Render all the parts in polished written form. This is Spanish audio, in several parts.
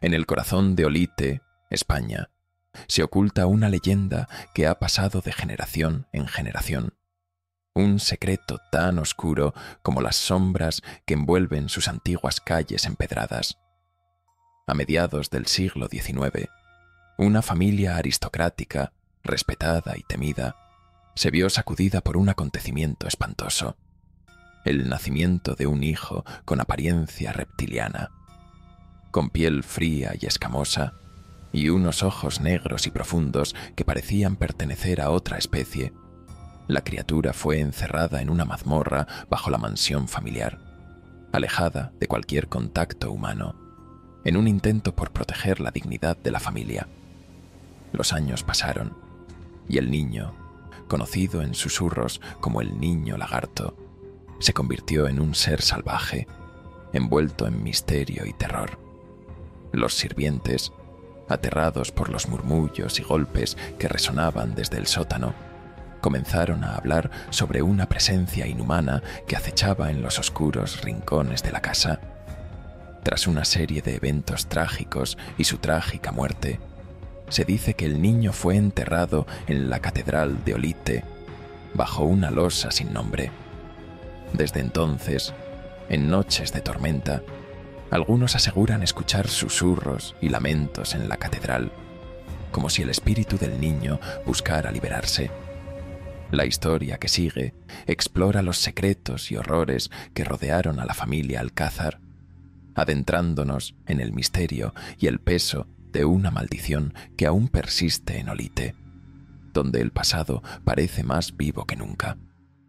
En el corazón de Olite, España, se oculta una leyenda que ha pasado de generación en generación. Un secreto tan oscuro como las sombras que envuelven sus antiguas calles empedradas. A mediados del siglo XIX, una familia aristocrática, respetada y temida, se vio sacudida por un acontecimiento espantoso: el nacimiento de un hijo con apariencia reptiliana, con piel fría y escamosa, y unos ojos negros y profundos que parecían pertenecer a otra especie. La criatura fue encerrada en una mazmorra bajo la mansión familiar, alejada de cualquier contacto humano, en un intento por proteger la dignidad de la familia. Los años pasaron, y el niño, conocido en susurros como el niño lagarto, se convirtió en un ser salvaje, envuelto en misterio y terror. Los sirvientes, aterrados por los murmullos y golpes que resonaban desde el sótano, comenzaron a hablar sobre una presencia inhumana que acechaba en los oscuros rincones de la casa. Tras una serie de eventos trágicos y su trágica muerte, se dice que el niño fue enterrado en la catedral de Olite, bajo una losa sin nombre. Desde entonces, en noches de tormenta, algunos aseguran escuchar susurros y lamentos en la catedral, como si el espíritu del niño buscara liberarse. La historia que sigue explora los secretos y horrores que rodearon a la familia Alcázar, adentrándonos en el misterio y el peso de una maldición que aún persiste en Olite, donde el pasado parece más vivo que nunca.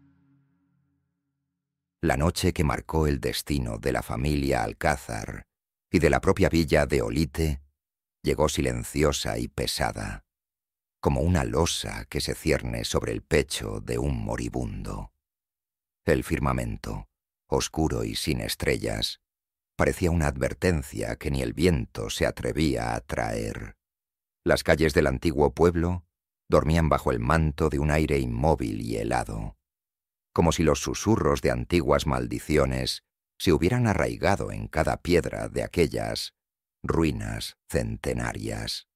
La noche que marcó el destino de la familia Alcázar y de la propia villa de Olite llegó silenciosa y pesada, como una losa que se cierne sobre el pecho de un moribundo. El firmamento, oscuro y sin estrellas, parecía una advertencia que ni el viento se atrevía a traer. Las calles del antiguo pueblo dormían bajo el manto de un aire inmóvil y helado, como si los susurros de antiguas maldiciones se hubieran arraigado en cada piedra de aquellas ruinas centenarias.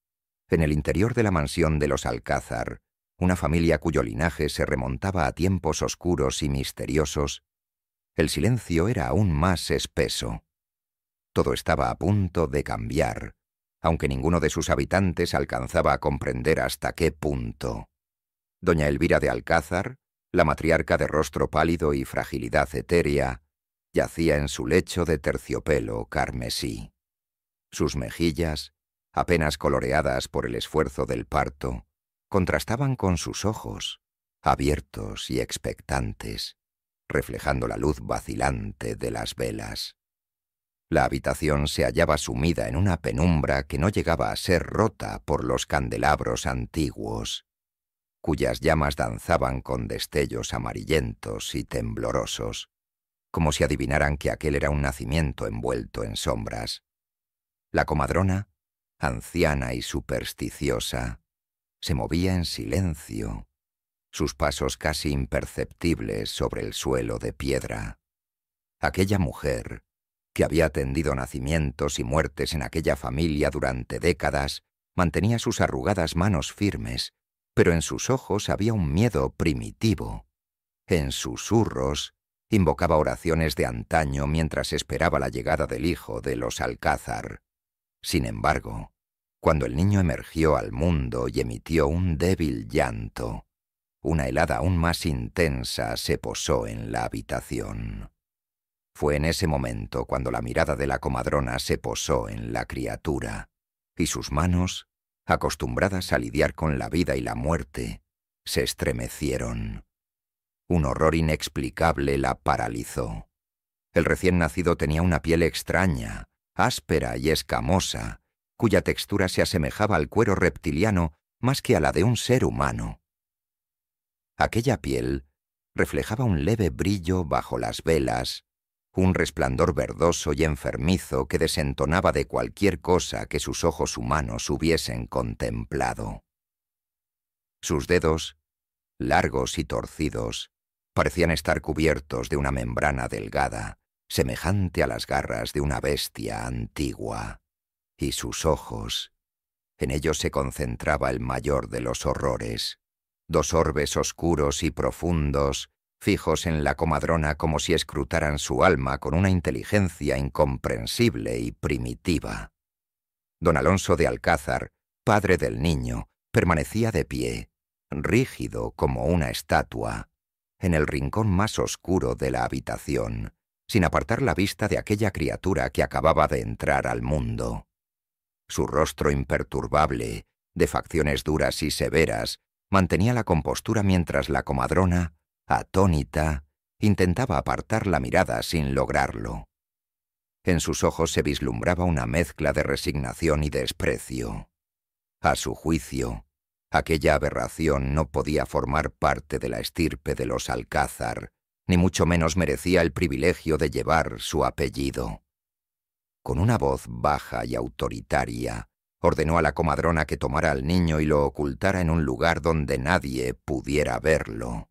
En el interior de la mansión de los Alcázar, una familia cuyo linaje se remontaba a tiempos oscuros y misteriosos, el silencio era aún más espeso. Todo estaba a punto de cambiar, aunque ninguno de sus habitantes alcanzaba a comprender hasta qué punto. Doña Elvira de Alcázar, la matriarca de rostro pálido y fragilidad etérea, yacía en su lecho de terciopelo carmesí. Sus mejillas, apenas coloreadas por el esfuerzo del parto, contrastaban con sus ojos, abiertos y expectantes, reflejando la luz vacilante de las velas. La habitación se hallaba sumida en una penumbra que no llegaba a ser rota por los candelabros antiguos, cuyas llamas danzaban con destellos amarillentos y temblorosos, como si adivinaran que aquel era un nacimiento envuelto en sombras. La comadrona, anciana y supersticiosa, se movía en silencio, sus pasos casi imperceptibles sobre el suelo de piedra. Aquella mujer, que había atendido nacimientos y muertes en aquella familia durante décadas, mantenía sus arrugadas manos firmes, pero en sus ojos había un miedo primitivo. En susurros invocaba oraciones de antaño mientras esperaba la llegada del hijo de los Alcázar. Sin embargo, cuando el niño emergió al mundo y emitió un débil llanto, una helada aún más intensa se posó en la habitación. Fue en ese momento cuando la mirada de la comadrona se posó en la criatura, y sus manos, acostumbradas a lidiar con la vida y la muerte, se estremecieron. Un horror inexplicable la paralizó. El recién nacido tenía una piel extraña, áspera y escamosa, cuya textura se asemejaba al cuero reptiliano más que a la de un ser humano. Aquella piel reflejaba un leve brillo bajo las velas, un resplandor verdoso y enfermizo que desentonaba de cualquier cosa que sus ojos humanos hubiesen contemplado. Sus dedos, largos y torcidos, parecían estar cubiertos de una membrana delgada, semejante a las garras de una bestia antigua, Y sus ojos, en ellos se concentraba el mayor de los horrores. Dos orbes oscuros y profundos, fijos en la comadrona como si escrutaran su alma con una inteligencia incomprensible y primitiva. Don Alonso de Alcázar, padre del niño, permanecía de pie, rígido como una estatua, en el rincón más oscuro de la habitación, sin apartar la vista de aquella criatura que acababa de entrar al mundo. Su rostro imperturbable, de facciones duras y severas, mantenía la compostura mientras la comadrona, atónita, intentaba apartar la mirada sin lograrlo. En sus ojos se vislumbraba una mezcla de resignación y desprecio. A su juicio, aquella aberración no podía formar parte de la estirpe de los Alcázar, ni mucho menos merecía el privilegio de llevar su apellido. Con una voz baja y autoritaria, ordenó a la comadrona que tomara al niño y lo ocultara en un lugar donde nadie pudiera verlo.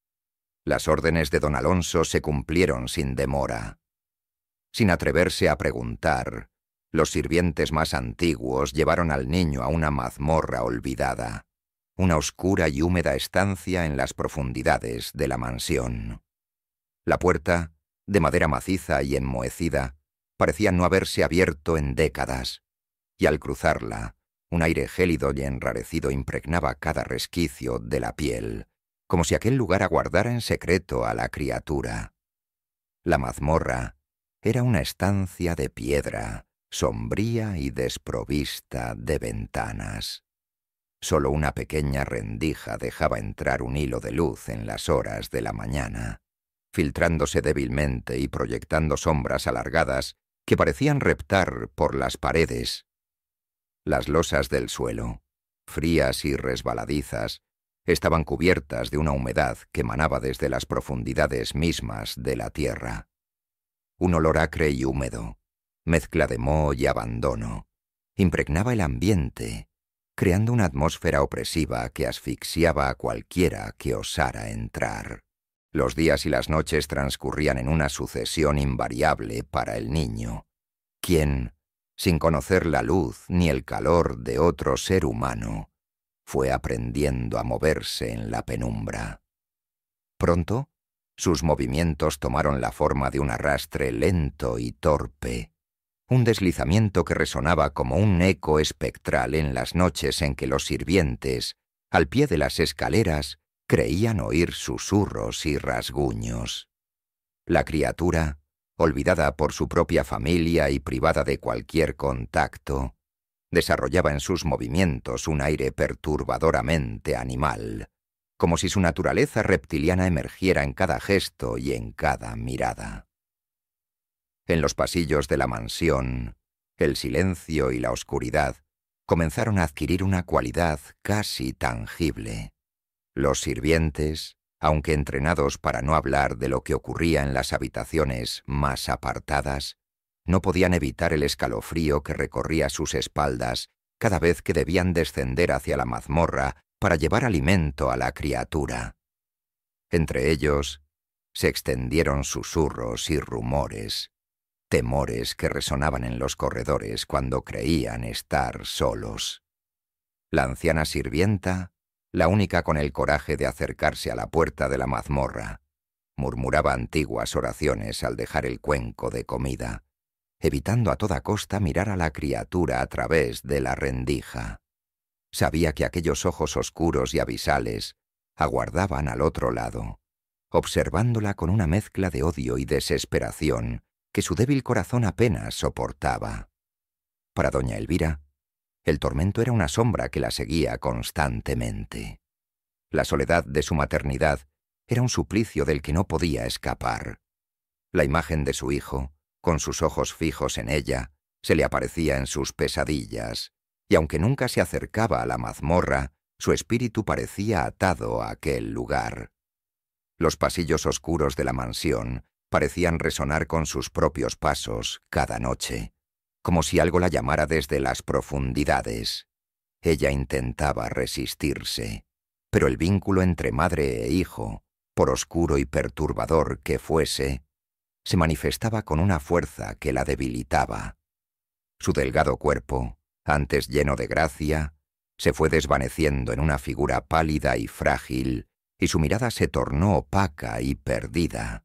Las órdenes de don Alonso se cumplieron sin demora. Sin atreverse a preguntar, los sirvientes más antiguos llevaron al niño a una mazmorra olvidada, una oscura y húmeda estancia en las profundidades de la mansión. La puerta, de madera maciza y enmohecida, parecía no haberse abierto en décadas, y al cruzarla, un aire gélido y enrarecido impregnaba cada resquicio de la piel, como si aquel lugar aguardara en secreto a la criatura. La mazmorra era una estancia de piedra, sombría y desprovista de ventanas. Solo una pequeña rendija dejaba entrar un hilo de luz en las horas de la mañana, filtrándose débilmente y proyectando sombras alargadas que parecían reptar por las paredes. Las losas del suelo, frías y resbaladizas, estaban cubiertas de una humedad que emanaba desde las profundidades mismas de la tierra. Un olor acre y húmedo, mezcla de moho y abandono, impregnaba el ambiente, creando una atmósfera opresiva que asfixiaba a cualquiera que osara entrar. Los días y las noches transcurrían en una sucesión invariable para el niño, quien, sin conocer la luz ni el calor de otro ser humano, fue aprendiendo a moverse en la penumbra. Pronto, sus movimientos tomaron la forma de un arrastre lento y torpe, un deslizamiento que resonaba como un eco espectral en las noches en que los sirvientes, al pie de las escaleras, creían oír susurros y rasguños. La criatura, olvidada por su propia familia y privada de cualquier contacto, desarrollaba en sus movimientos un aire perturbadoramente animal, como si su naturaleza reptiliana emergiera en cada gesto y en cada mirada. En los pasillos de la mansión, el silencio y la oscuridad comenzaron a adquirir una cualidad casi tangible. Los sirvientes, aunque entrenados para no hablar de lo que ocurría en las habitaciones más apartadas, no podían evitar el escalofrío que recorría sus espaldas cada vez que debían descender hacia la mazmorra para llevar alimento a la criatura. Entre ellos se extendieron susurros y rumores, temores que resonaban en los corredores cuando creían estar solos. La anciana sirvienta, la única con el coraje de acercarse a la puerta de la mazmorra, murmuraba antiguas oraciones al dejar el cuenco de comida, evitando a toda costa mirar a la criatura a través de la rendija. Sabía que aquellos ojos oscuros y abisales aguardaban al otro lado, observándola con una mezcla de odio y desesperación que su débil corazón apenas soportaba. Para doña Elvira, el tormento era una sombra que la seguía constantemente. La soledad de su maternidad era un suplicio del que no podía escapar. La imagen de su hijo, con sus ojos fijos en ella, se le aparecía en sus pesadillas, y aunque nunca se acercaba a la mazmorra, su espíritu parecía atado a aquel lugar. Los pasillos oscuros de la mansión parecían resonar con sus propios pasos cada noche, como si algo la llamara desde las profundidades. Ella intentaba resistirse, pero el vínculo entre madre e hijo, por oscuro y perturbador que fuese, se manifestaba con una fuerza que la debilitaba. Su delgado cuerpo, antes lleno de gracia, se fue desvaneciendo en una figura pálida y frágil, y su mirada se tornó opaca y perdida.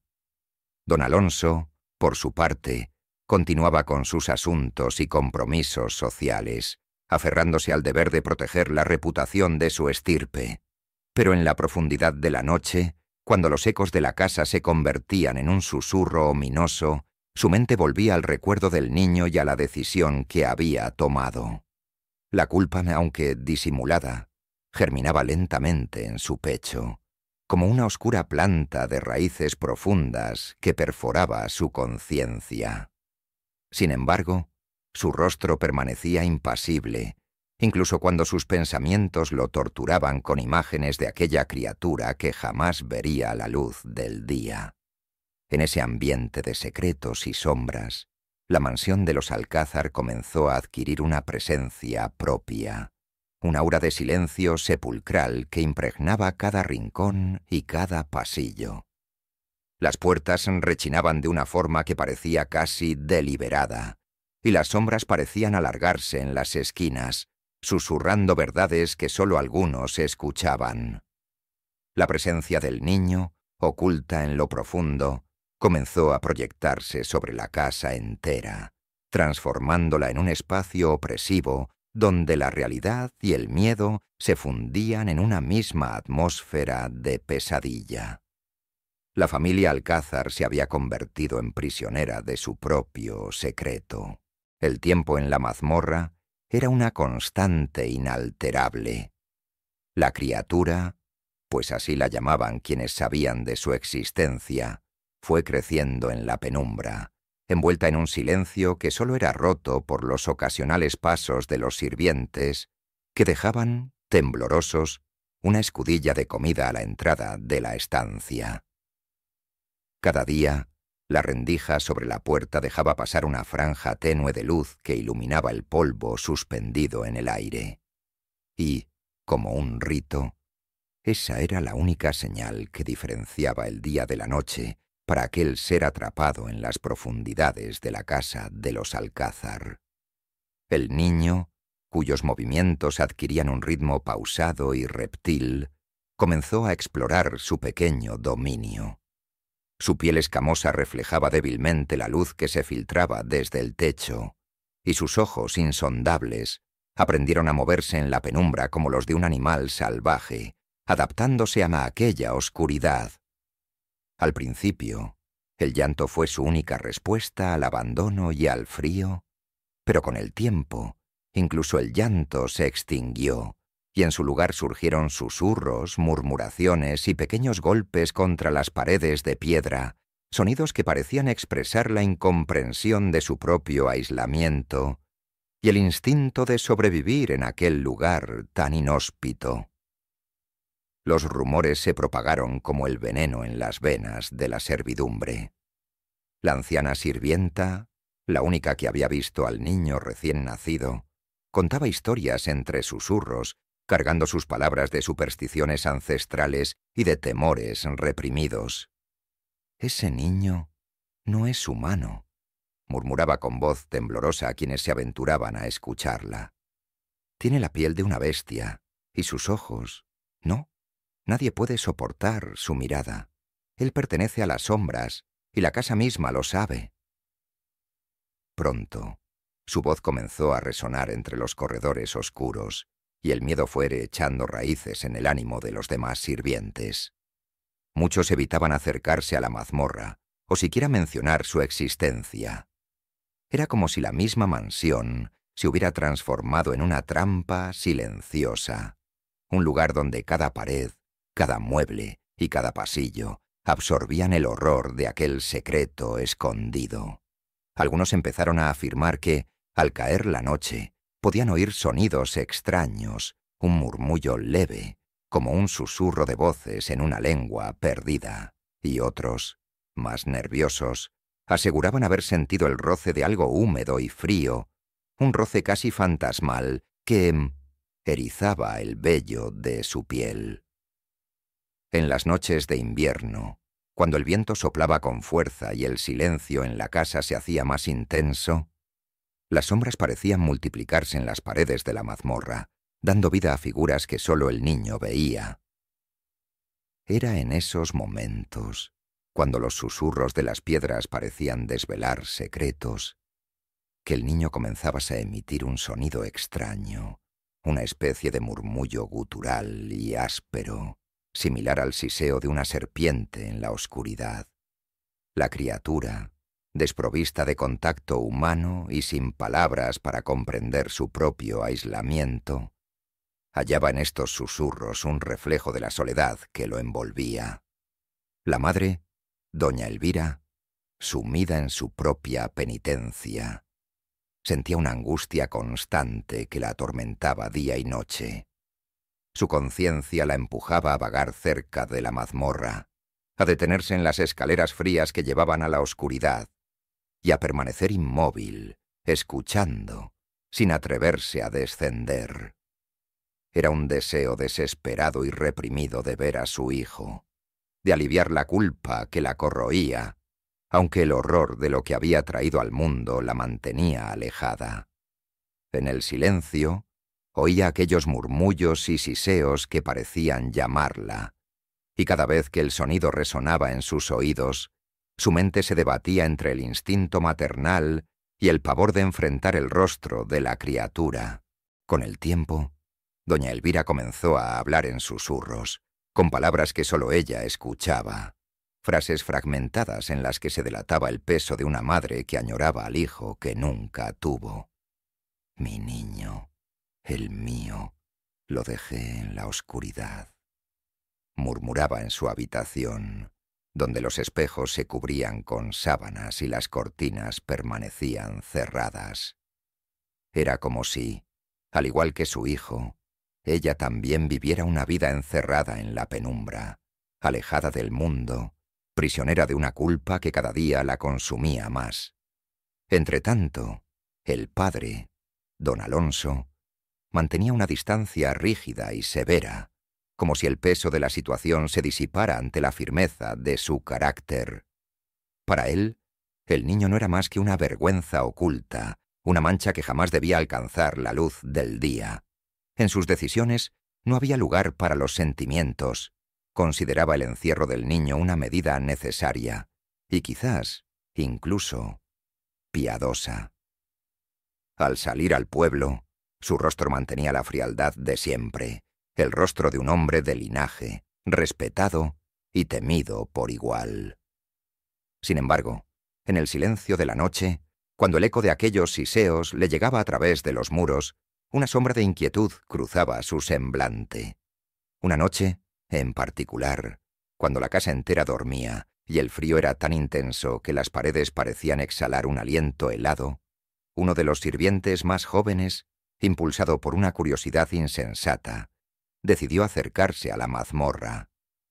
Don Alonso, por su parte, continuaba con sus asuntos y compromisos sociales, aferrándose al deber de proteger la reputación de su estirpe. Pero en la profundidad de la noche, cuando los ecos de la casa se convertían en un susurro ominoso, su mente volvía al recuerdo del niño y a la decisión que había tomado. La culpa, aunque disimulada, germinaba lentamente en su pecho, como una oscura planta de raíces profundas que perforaba su conciencia. Sin embargo, su rostro permanecía impasible, incluso cuando sus pensamientos lo torturaban con imágenes de aquella criatura que jamás vería la luz del día. En ese ambiente de secretos y sombras, la mansión de los Alcázar comenzó a adquirir una presencia propia, un aura de silencio sepulcral que impregnaba cada rincón y cada pasillo. Las puertas rechinaban de una forma que parecía casi deliberada, y las sombras parecían alargarse en las esquinas, susurrando verdades que sólo algunos escuchaban. La presencia del niño, oculta en lo profundo, comenzó a proyectarse sobre la casa entera, transformándola en un espacio opresivo donde la realidad y el miedo se fundían en una misma atmósfera de pesadilla. La familia Alcázar se había convertido en prisionera de su propio secreto. El tiempo en la mazmorra era una constante inalterable. La criatura, pues así la llamaban quienes sabían de su existencia, fue creciendo en la penumbra, envuelta en un silencio que sólo era roto por los ocasionales pasos de los sirvientes que dejaban, temblorosos, una escudilla de comida a la entrada de la estancia. Cada día, la rendija sobre la puerta dejaba pasar una franja tenue de luz que iluminaba el polvo suspendido en el aire. Y, como un rito, esa era la única señal que diferenciaba el día de la noche para aquel ser atrapado en las profundidades de la casa de los Alcázar. El niño, cuyos movimientos adquirían un ritmo pausado y reptil, comenzó a explorar su pequeño dominio. Su piel escamosa reflejaba débilmente la luz que se filtraba desde el techo, y sus ojos insondables aprendieron a moverse en la penumbra como los de un animal salvaje, adaptándose a aquella oscuridad. Al principio, el llanto fue su única respuesta al abandono y al frío, pero con el tiempo, incluso el llanto se extinguió, y en su lugar surgieron susurros, murmuraciones y pequeños golpes contra las paredes de piedra, sonidos que parecían expresar la incomprensión de su propio aislamiento y el instinto de sobrevivir en aquel lugar tan inhóspito. Los rumores se propagaron como el veneno en las venas de la servidumbre. La anciana sirvienta, la única que había visto al niño recién nacido, contaba historias entre susurros, cargando sus palabras de supersticiones ancestrales y de temores reprimidos. «Ese niño no es humano», murmuraba con voz temblorosa a quienes se aventuraban a escucharla. «Tiene la piel de una bestia, y sus ojos, no. Nadie puede soportar su mirada. Él pertenece a las sombras, y la casa misma lo sabe». Pronto, su voz comenzó a resonar entre los corredores oscuros, y el miedo fue echando raíces en el ánimo de los demás sirvientes. Muchos evitaban acercarse a la mazmorra, o siquiera mencionar su existencia. Era como si la misma mansión se hubiera transformado en una trampa silenciosa, un lugar donde cada pared, cada mueble y cada pasillo absorbían el horror de aquel secreto escondido. Algunos empezaron a afirmar que, al caer la noche, podían oír sonidos extraños, un murmullo leve, como un susurro de voces en una lengua perdida, y otros, más nerviosos, aseguraban haber sentido el roce de algo húmedo y frío, un roce casi fantasmal que erizaba el vello de su piel. En las noches de invierno, cuando el viento soplaba con fuerza y el silencio en la casa se hacía más intenso, Las sombras parecían multiplicarse en las paredes de la mazmorra, dando vida a figuras que solo el niño veía. Era en esos momentos, cuando los susurros de las piedras parecían desvelar secretos, que el niño comenzaba a emitir un sonido extraño, una especie de murmullo gutural y áspero, similar al siseo de una serpiente en la oscuridad. La criatura, desprovista de contacto humano y sin palabras para comprender su propio aislamiento, hallaba en estos susurros un reflejo de la soledad que lo envolvía. La madre, doña Elvira, sumida en su propia penitencia, sentía una angustia constante que la atormentaba día y noche. Su conciencia la empujaba a vagar cerca de la mazmorra, a detenerse en las escaleras frías que llevaban a la oscuridad, y a permanecer inmóvil, escuchando, sin atreverse a descender. Era un deseo desesperado y reprimido de ver a su hijo, de aliviar la culpa que la corroía, aunque el horror de lo que había traído al mundo la mantenía alejada. En el silencio, oía aquellos murmullos y siseos que parecían llamarla, y cada vez que el sonido resonaba en sus oídos, su mente se debatía entre el instinto maternal y el pavor de enfrentar el rostro de la criatura. Con el tiempo, doña Elvira comenzó a hablar en susurros, con palabras que solo ella escuchaba, frases fragmentadas en las que se delataba el peso de una madre que añoraba al hijo que nunca tuvo. Mi niño, el mío, lo dejé en la oscuridad, murmuraba en su habitación, donde los espejos se cubrían con sábanas y las cortinas permanecían cerradas. Era como si, al igual que su hijo, ella también viviera una vida encerrada en la penumbra, alejada del mundo, prisionera de una culpa que cada día la consumía más. Entretanto, el padre, don Alonso, mantenía una distancia rígida y severa, como si el peso de la situación se disipara ante la firmeza de su carácter. Para él, el niño no era más que una vergüenza oculta, una mancha que jamás debía alcanzar la luz del día. En sus decisiones no había lugar para los sentimientos. Consideraba el encierro del niño una medida necesaria y quizás, incluso, piadosa. Al salir al pueblo, su rostro mantenía la frialdad de siempre, el rostro de un hombre de linaje, respetado y temido por igual. Sin embargo, en el silencio de la noche, cuando el eco de aquellos siseos le llegaba a través de los muros, una sombra de inquietud cruzaba su semblante. Una noche, en particular, cuando la casa entera dormía y el frío era tan intenso que las paredes parecían exhalar un aliento helado, uno de los sirvientes más jóvenes, impulsado por una curiosidad insensata, decidió acercarse a la mazmorra.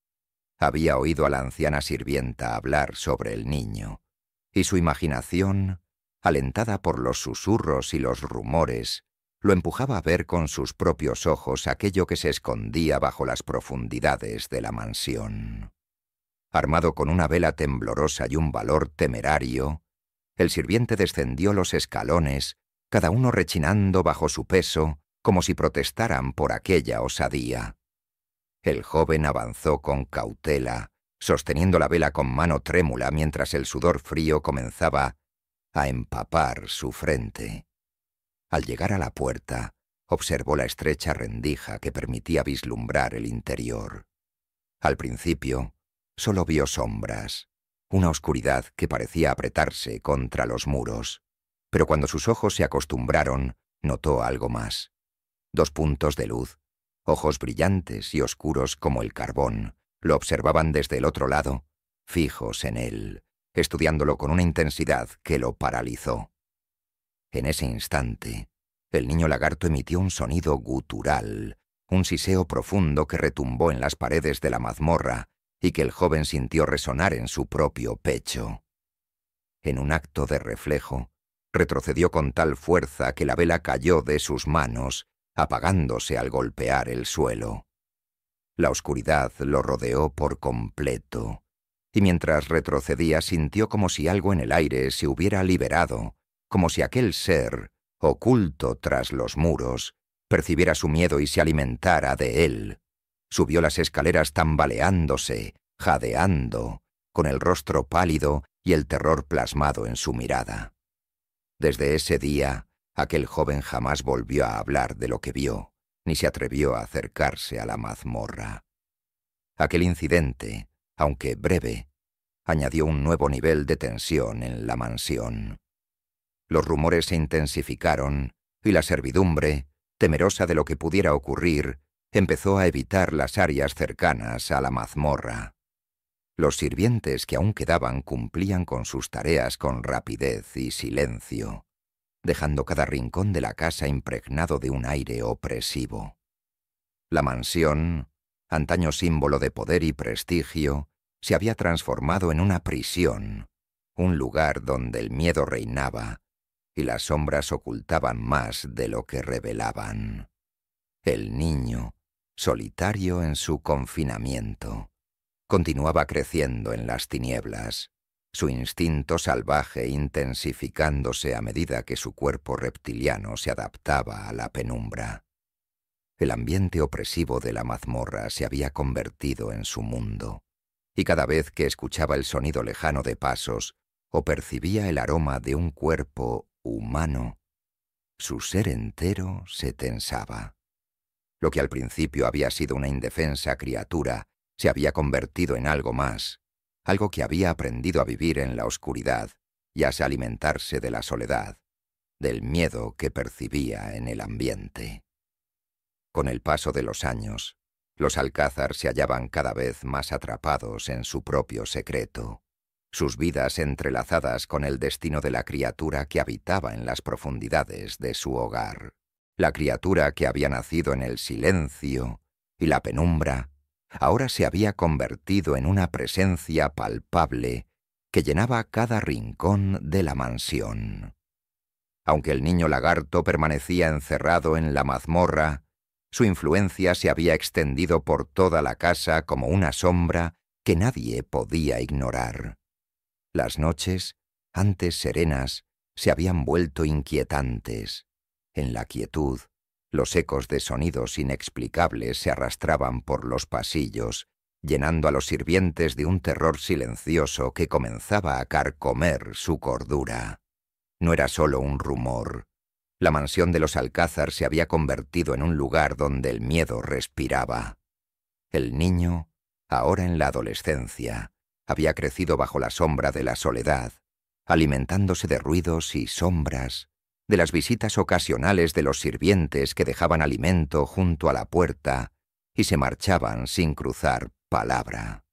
Había oído a la anciana sirvienta hablar sobre el niño, y su imaginación, alentada por los susurros y los rumores, lo empujaba a ver con sus propios ojos aquello que se escondía bajo las profundidades de la mansión. Armado con una vela temblorosa y un valor temerario, el sirviente descendió los escalones, cada uno rechinando bajo su peso, como si protestaran por aquella osadía. El joven avanzó con cautela, sosteniendo la vela con mano trémula mientras el sudor frío comenzaba a empapar su frente. Al llegar a la puerta, observó la estrecha rendija que permitía vislumbrar el interior. Al principio, solo vio sombras, una oscuridad que parecía apretarse contra los muros, pero cuando sus ojos se acostumbraron, notó algo más. 2 puntos de luz, ojos brillantes y oscuros como el carbón, lo observaban desde el otro lado, fijos en él, estudiándolo con una intensidad que lo paralizó. En ese instante, el niño lagarto emitió un sonido gutural, un siseo profundo que retumbó en las paredes de la mazmorra y que el joven sintió resonar en su propio pecho. En un acto de reflejo, retrocedió con tal fuerza que la vela cayó de sus manos, apagándose al golpear el suelo. La oscuridad lo rodeó por completo, y mientras retrocedía sintió como si algo en el aire se hubiera liberado, como si aquel ser, oculto tras los muros, percibiera su miedo y se alimentara de él. Subió las escaleras tambaleándose, jadeando, con el rostro pálido y el terror plasmado en su mirada. Desde ese día, aquel joven jamás volvió a hablar de lo que vio, ni se atrevió a acercarse a la mazmorra. Aquel incidente, aunque breve, añadió un nuevo nivel de tensión en la mansión. Los rumores se intensificaron y la servidumbre, temerosa de lo que pudiera ocurrir, empezó a evitar las áreas cercanas a la mazmorra. Los sirvientes que aún quedaban cumplían con sus tareas con rapidez y silencio, dejando cada rincón de la casa impregnado de un aire opresivo. La mansión, antaño símbolo de poder y prestigio, se había transformado en una prisión, un lugar donde el miedo reinaba y las sombras ocultaban más de lo que revelaban. El niño, solitario en su confinamiento, continuaba creciendo en las tinieblas, su instinto salvaje intensificándose a medida que su cuerpo reptiliano se adaptaba a la penumbra. El ambiente opresivo de la mazmorra se había convertido en su mundo, y cada vez que escuchaba el sonido lejano de pasos o percibía el aroma de un cuerpo humano, su ser entero se tensaba. Lo que al principio había sido una indefensa criatura se había convertido en algo más, algo que había aprendido a vivir en la oscuridad y a alimentarse de la soledad, del miedo que percibía en el ambiente. Con el paso de los años, los Alcázar se hallaban cada vez más atrapados en su propio secreto, sus vidas entrelazadas con el destino de la criatura que habitaba en las profundidades de su hogar. La criatura que había nacido en el silencio y la penumbra, ahora se había convertido en una presencia palpable que llenaba cada rincón de la mansión. Aunque el niño lagarto permanecía encerrado en la mazmorra, su influencia se había extendido por toda la casa como una sombra que nadie podía ignorar. Las noches, antes serenas, se habían vuelto inquietantes. En la quietud, los ecos de sonidos inexplicables se arrastraban por los pasillos, llenando a los sirvientes de un terror silencioso que comenzaba a carcomer su cordura. No era solo un rumor. La mansión de los Alcázar se había convertido en un lugar donde el miedo respiraba. El niño, ahora en la adolescencia, había crecido bajo la sombra de la soledad, alimentándose de ruidos y sombras, de las visitas ocasionales de los sirvientes que dejaban alimento junto a la puerta y se marchaban sin cruzar palabra.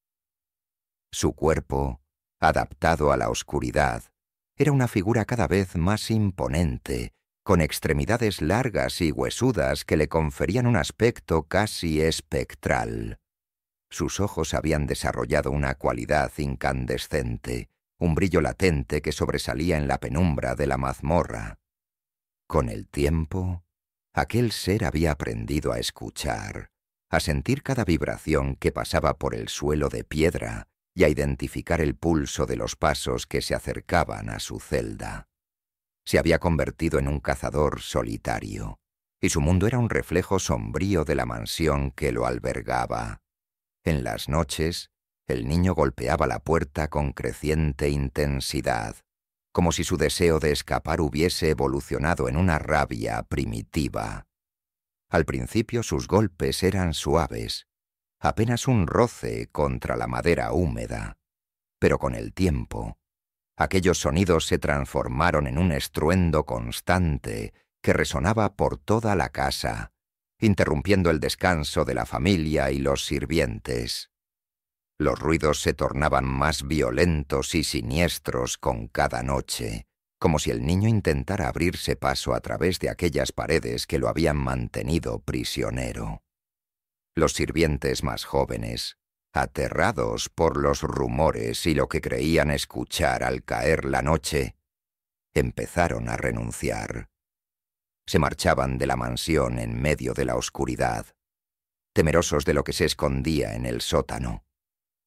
Su cuerpo, adaptado a la oscuridad, era una figura cada vez más imponente, con extremidades largas y huesudas que le conferían un aspecto casi espectral. Sus ojos habían desarrollado una cualidad incandescente, un brillo latente que sobresalía en la penumbra de la mazmorra. Con el tiempo, aquel ser había aprendido a escuchar, a sentir cada vibración que pasaba por el suelo de piedra y a identificar el pulso de los pasos que se acercaban a su celda. Se había convertido en un cazador solitario, y su mundo era un reflejo sombrío de la mansión que lo albergaba. En las noches, el niño golpeaba la puerta con creciente intensidad, como si su deseo de escapar hubiese evolucionado en una rabia primitiva. Al principio sus golpes eran suaves, apenas un roce contra la madera húmeda, pero con el tiempo, aquellos sonidos se transformaron en un estruendo constante que resonaba por toda la casa, interrumpiendo el descanso de la familia y los sirvientes. Los ruidos se tornaban más violentos y siniestros con cada noche, como si el niño intentara abrirse paso a través de aquellas paredes que lo habían mantenido prisionero. Los sirvientes más jóvenes, aterrados por los rumores y lo que creían escuchar al caer la noche, empezaron a renunciar. Se marchaban de la mansión en medio de la oscuridad, temerosos de lo que se escondía en el sótano,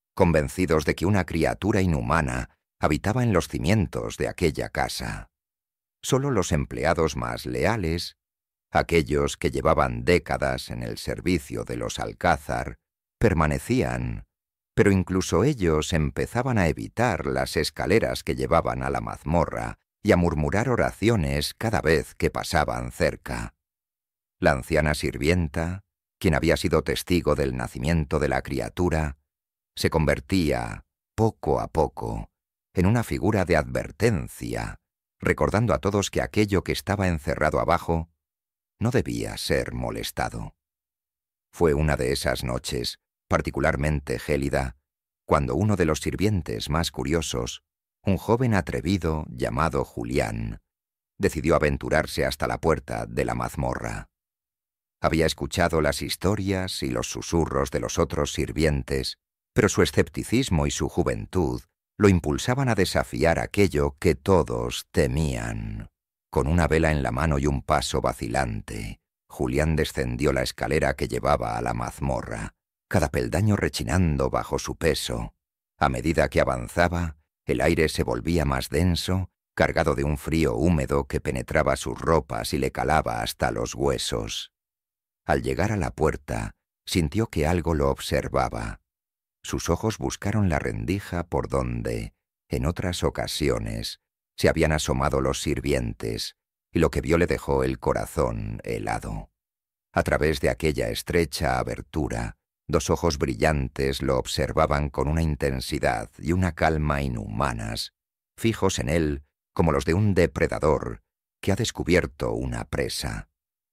convencidos de que una criatura inhumana habitaba en los cimientos de aquella casa. Solo los empleados más leales, aquellos que llevaban décadas en el servicio de los Alcázar, permanecían, pero incluso ellos empezaban a evitar las escaleras que llevaban a la mazmorra y a murmurar oraciones cada vez que pasaban cerca. La anciana sirvienta, quien había sido testigo del nacimiento de la criatura, se convertía, poco a poco, en una figura de advertencia, recordando a todos que aquello que estaba encerrado abajo no debía ser molestado. Fue una de esas noches, particularmente gélida, cuando uno de los sirvientes más curiosos, un joven atrevido llamado Julián, decidió aventurarse hasta la puerta de la mazmorra. Había escuchado las historias y los susurros de los otros sirvientes, pero su escepticismo y su juventud lo impulsaban a desafiar aquello que todos temían. Con una vela en la mano y un paso vacilante, Julián descendió la escalera que llevaba a la mazmorra, cada peldaño rechinando bajo su peso. A medida que avanzaba, el aire se volvía más denso, cargado de un frío húmedo que penetraba sus ropas y le calaba hasta los huesos. Al llegar a la puerta, sintió que algo lo observaba. Sus ojos buscaron la rendija por donde, en otras ocasiones, se habían asomado los sirvientes, y lo que vio le dejó el corazón helado. A través de aquella estrecha abertura, dos ojos brillantes lo observaban con una intensidad y una calma inhumanas, fijos en él como los de un depredador que ha descubierto una presa.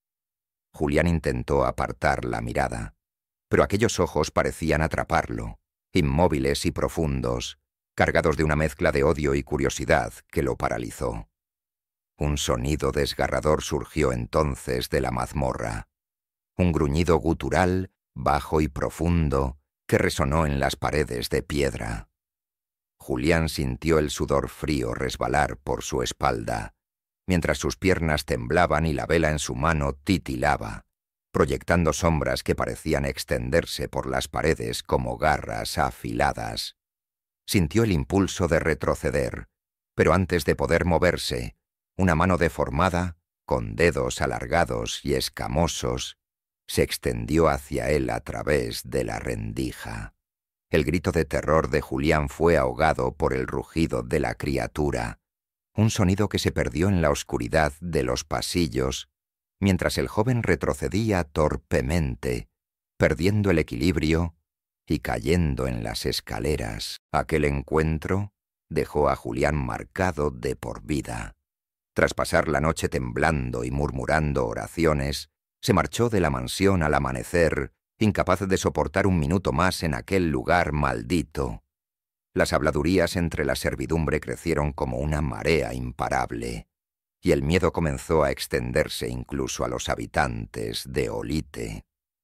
Julián intentó apartar la mirada, pero aquellos ojos parecían atraparlo, inmóviles y profundos, cargados de una mezcla de odio y curiosidad que lo paralizó. Un sonido desgarrador surgió entonces de la mazmorra, un gruñido gutural, bajo y profundo, que resonó en las paredes de piedra. Julián sintió el sudor frío resbalar por su espalda, mientras sus piernas temblaban y la vela en su mano titilaba, proyectando sombras que parecían extenderse por las paredes como garras afiladas. Sintió el impulso de retroceder, pero antes de poder moverse, una mano deformada, con dedos alargados y escamosos, se extendió hacia él a través de la rendija. El grito de terror de Julián fue ahogado por el rugido de la criatura, un sonido que se perdió en la oscuridad de los pasillos, mientras el joven retrocedía torpemente, perdiendo el equilibrio y cayendo en las escaleras. Aquel encuentro dejó a Julián marcado de por vida. Tras pasar la noche temblando y murmurando oraciones, se marchó de la mansión al amanecer, incapaz de soportar un minuto más en aquel lugar maldito. Las habladurías entre la servidumbre crecieron como una marea imparable, y el miedo comenzó a extenderse incluso a los habitantes de Olite.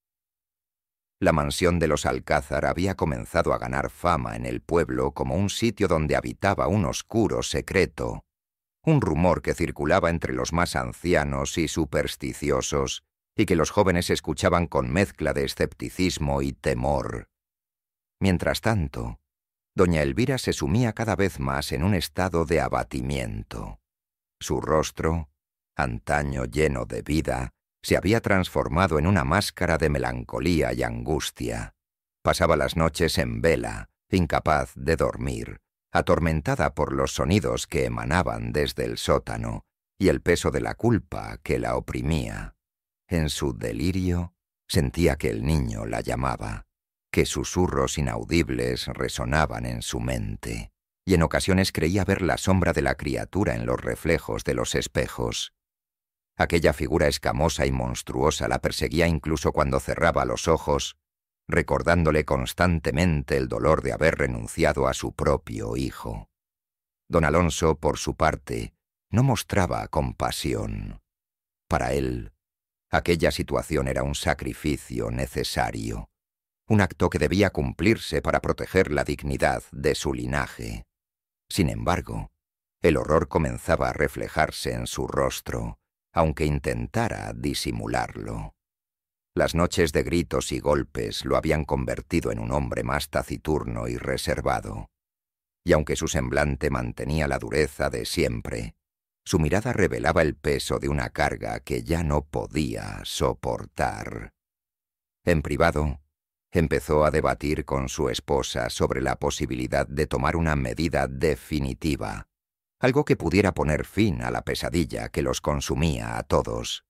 La mansión de los Alcázar había comenzado a ganar fama en el pueblo como un sitio donde habitaba un oscuro secreto, un rumor que circulaba entre los más ancianos y supersticiosos, y que los jóvenes escuchaban con mezcla de escepticismo y temor. Mientras tanto, doña Elvira se sumía cada vez más en un estado de abatimiento. Su rostro, antaño lleno de vida, se había transformado en una máscara de melancolía y angustia. Pasaba las noches en vela, incapaz de dormir, atormentada por los sonidos que emanaban desde el sótano y el peso de la culpa que la oprimía. En su delirio, sentía que el niño la llamaba, que susurros inaudibles resonaban en su mente, y en ocasiones creía ver la sombra de la criatura en los reflejos de los espejos. Aquella figura escamosa y monstruosa la perseguía incluso cuando cerraba los ojos, recordándole constantemente el dolor de haber renunciado a su propio hijo. Don Alonso, por su parte, no mostraba compasión. Para él, aquella situación era un sacrificio necesario, un acto que debía cumplirse para proteger la dignidad de su linaje. Sin embargo, el horror comenzaba a reflejarse en su rostro, aunque intentara disimularlo. Las noches de gritos y golpes lo habían convertido en un hombre más taciturno y reservado, y aunque su semblante mantenía la dureza de siempre, Su mirada revelaba el peso de una carga que ya no podía soportar. En privado, empezó a debatir con su esposa sobre la posibilidad de tomar una medida definitiva, algo que pudiera poner fin a la pesadilla que los consumía a todos.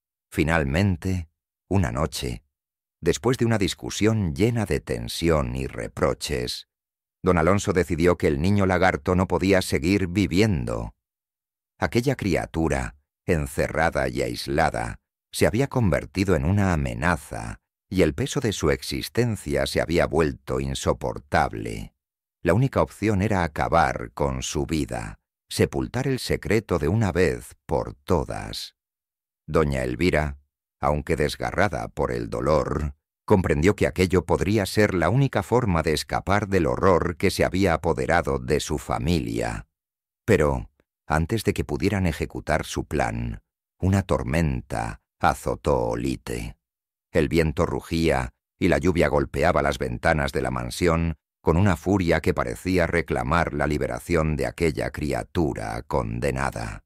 Finalmente, una noche, después de una discusión llena de tensión y reproches, don Alonso decidió que el niño lagarto no podía seguir viviendo. Aquella criatura, encerrada y aislada, se había convertido en una amenaza y el peso de su existencia se había vuelto insoportable. La única opción era acabar con su vida, sepultar el secreto de una vez por todas. Doña Elvira, aunque desgarrada por el dolor, comprendió que aquello podría ser la única forma de escapar del horror que se había apoderado de su familia. Pero, antes de que pudieran ejecutar su plan, una tormenta azotó Olite. El viento rugía y la lluvia golpeaba las ventanas de la mansión con una furia que parecía reclamar la liberación de aquella criatura condenada.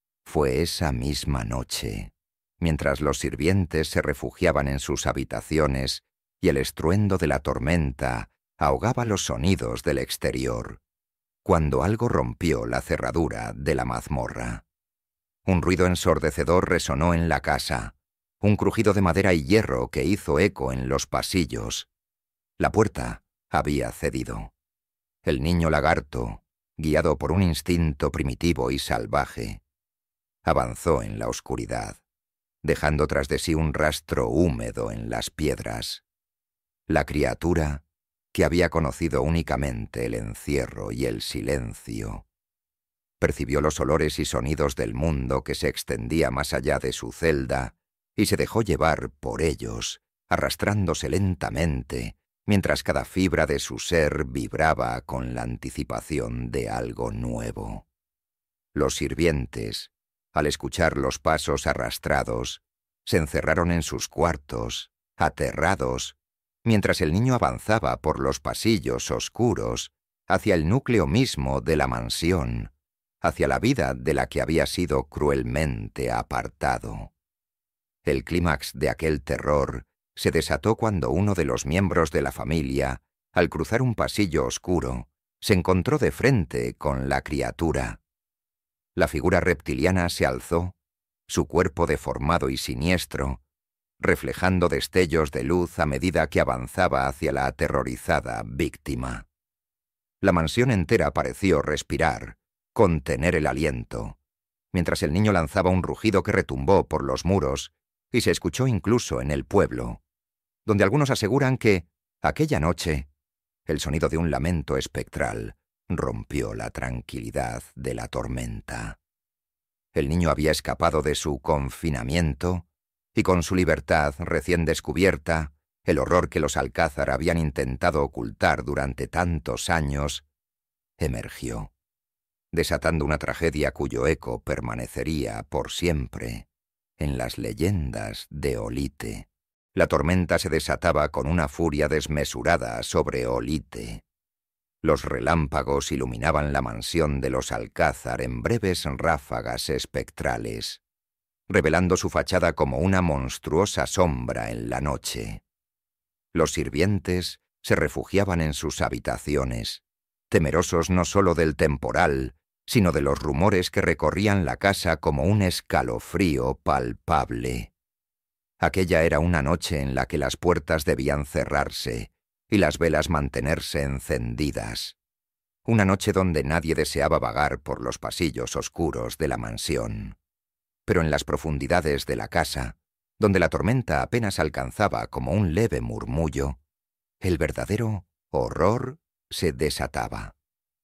Fue esa misma noche, mientras los sirvientes se refugiaban en sus habitaciones y el estruendo de la tormenta ahogaba los sonidos del exterior, cuando algo rompió la cerradura de la mazmorra. Un ruido ensordecedor resonó en la casa, un crujido de madera y hierro que hizo eco en los pasillos. La puerta había cedido. El niño lagarto, guiado por un instinto primitivo y salvaje, avanzó en la oscuridad, dejando tras de sí un rastro húmedo en las piedras. La criatura, que había conocido únicamente el encierro y el silencio, percibió los olores y sonidos del mundo que se extendía más allá de su celda y se dejó llevar por ellos, arrastrándose lentamente, mientras cada fibra de su ser vibraba con la anticipación de algo nuevo. Los sirvientes, al escuchar los pasos arrastrados, se encerraron en sus cuartos, aterrados, mientras el niño avanzaba por los pasillos oscuros hacia el núcleo mismo de la mansión, hacia la vida de la que había sido cruelmente apartado. El clímax de aquel terror se desató cuando uno de los miembros de la familia, al cruzar un pasillo oscuro, se encontró de frente con la criatura. La figura reptiliana se alzó, su cuerpo deformado y siniestro, reflejando destellos de luz a medida que avanzaba hacia la aterrorizada víctima. La mansión entera pareció respirar, contener el aliento, mientras el niño lanzaba un rugido que retumbó por los muros y se escuchó incluso en el pueblo, donde algunos aseguran que, aquella noche, el sonido de un lamento espectral rompió la tranquilidad de la tormenta. El niño había escapado de su confinamiento y con su libertad recién descubierta, el horror que los Alcázar habían intentado ocultar durante tantos años, emergió, desatando una tragedia cuyo eco permanecería por siempre en las leyendas de Olite. La tormenta se desataba con una furia desmesurada sobre Olite. Los relámpagos iluminaban la mansión de los Alcázar en breves ráfagas espectrales, revelando su fachada como una monstruosa sombra en la noche. Los sirvientes se refugiaban en sus habitaciones, temerosos no solo del temporal, sino de los rumores que recorrían la casa como un escalofrío palpable. Aquella era una noche en la que las puertas debían cerrarse y las velas mantenerse encendidas. Una noche donde nadie deseaba vagar por los pasillos oscuros de la mansión. Pero en las profundidades de la casa, donde la tormenta apenas alcanzaba como un leve murmullo, el verdadero horror se desataba.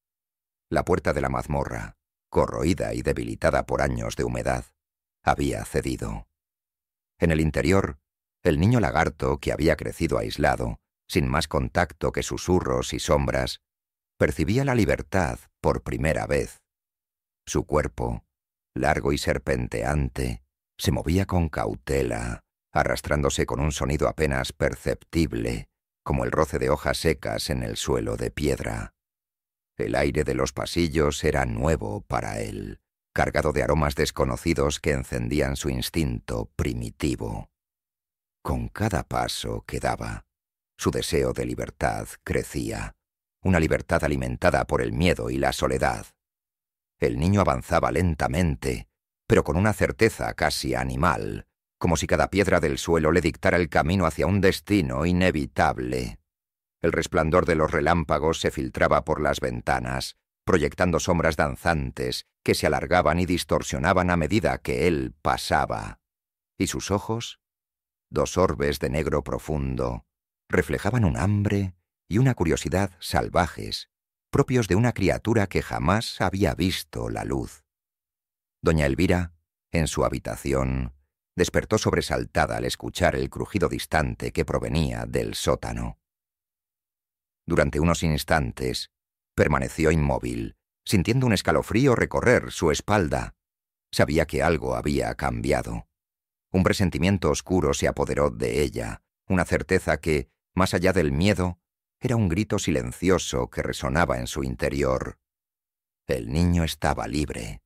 La puerta de la mazmorra, corroída y debilitada por años de humedad, había cedido. En el interior, el niño lagarto, que había crecido aislado, sin más contacto que susurros y sombras, percibía la libertad por primera vez. Su cuerpo, largo y serpenteante, se movía con cautela, arrastrándose con un sonido apenas perceptible, como el roce de hojas secas en el suelo de piedra. El aire de los pasillos era nuevo para él, cargado de aromas desconocidos que encendían su instinto primitivo. Con cada paso que daba, su deseo de libertad crecía, una libertad alimentada por el miedo y la soledad. El niño avanzaba lentamente, pero con una certeza casi animal, como si cada piedra del suelo le dictara el camino hacia un destino inevitable. El resplandor de los relámpagos se filtraba por las ventanas, proyectando sombras danzantes que se alargaban y distorsionaban a medida que él pasaba. Y sus ojos, dos orbes de negro profundo, reflejaban un hambre y una curiosidad salvajes, propios de una criatura que jamás había visto la luz. Doña Elvira, en su habitación, despertó sobresaltada al escuchar el crujido distante que provenía del sótano. Durante unos instantes, permaneció inmóvil, sintiendo un escalofrío recorrer su espalda. Sabía que algo había cambiado. Un presentimiento oscuro se apoderó de ella, una certeza que, más allá del miedo, era un grito silencioso que resonaba en su interior. El niño estaba libre.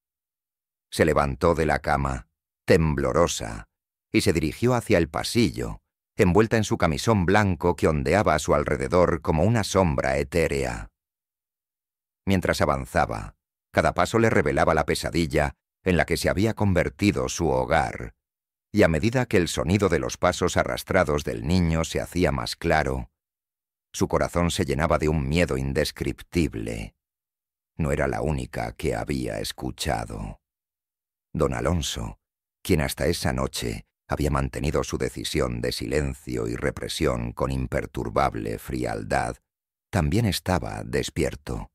Se levantó de la cama, temblorosa, y se dirigió hacia el pasillo, envuelta en su camisón blanco que ondeaba a su alrededor como una sombra etérea. Mientras avanzaba, cada paso le revelaba la pesadilla en la que se había convertido su hogar, y a medida que el sonido de los pasos arrastrados del niño se hacía más claro, su corazón se llenaba de un miedo indescriptible. No era la única que había escuchado. Don Alonso, quien hasta esa noche había mantenido su decisión de silencio y represión con imperturbable frialdad, también estaba despierto.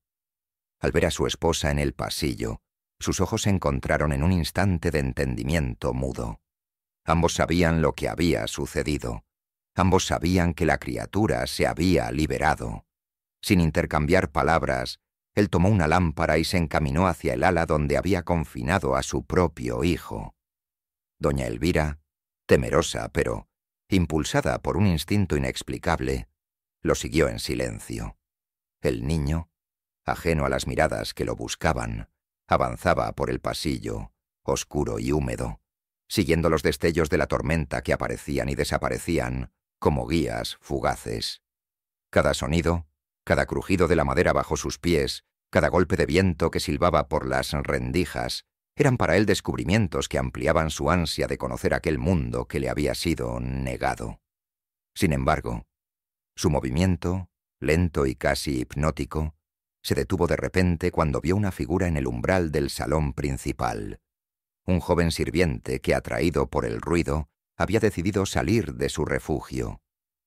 Al ver a su esposa en el pasillo, sus ojos se encontraron en un instante de entendimiento mudo. Ambos sabían lo que había sucedido. Ambos sabían que la criatura se había liberado. Sin intercambiar palabras, él tomó una lámpara y se encaminó hacia el ala donde había confinado a su propio hijo. Doña Elvira, temerosa pero impulsada por un instinto inexplicable, lo siguió en silencio. El niño, ajeno a las miradas que lo buscaban, avanzaba por el pasillo, oscuro y húmedo, siguiendo los destellos de la tormenta que aparecían y desaparecían como guías fugaces. Cada sonido, cada crujido de la madera bajo sus pies, cada golpe de viento que silbaba por las rendijas, eran para él descubrimientos que ampliaban su ansia de conocer aquel mundo que le había sido negado. Sin embargo, su movimiento, lento y casi hipnótico, se detuvo de repente cuando vio una figura en el umbral del salón principal. Un joven sirviente que, atraído por el ruido, había decidido salir de su refugio.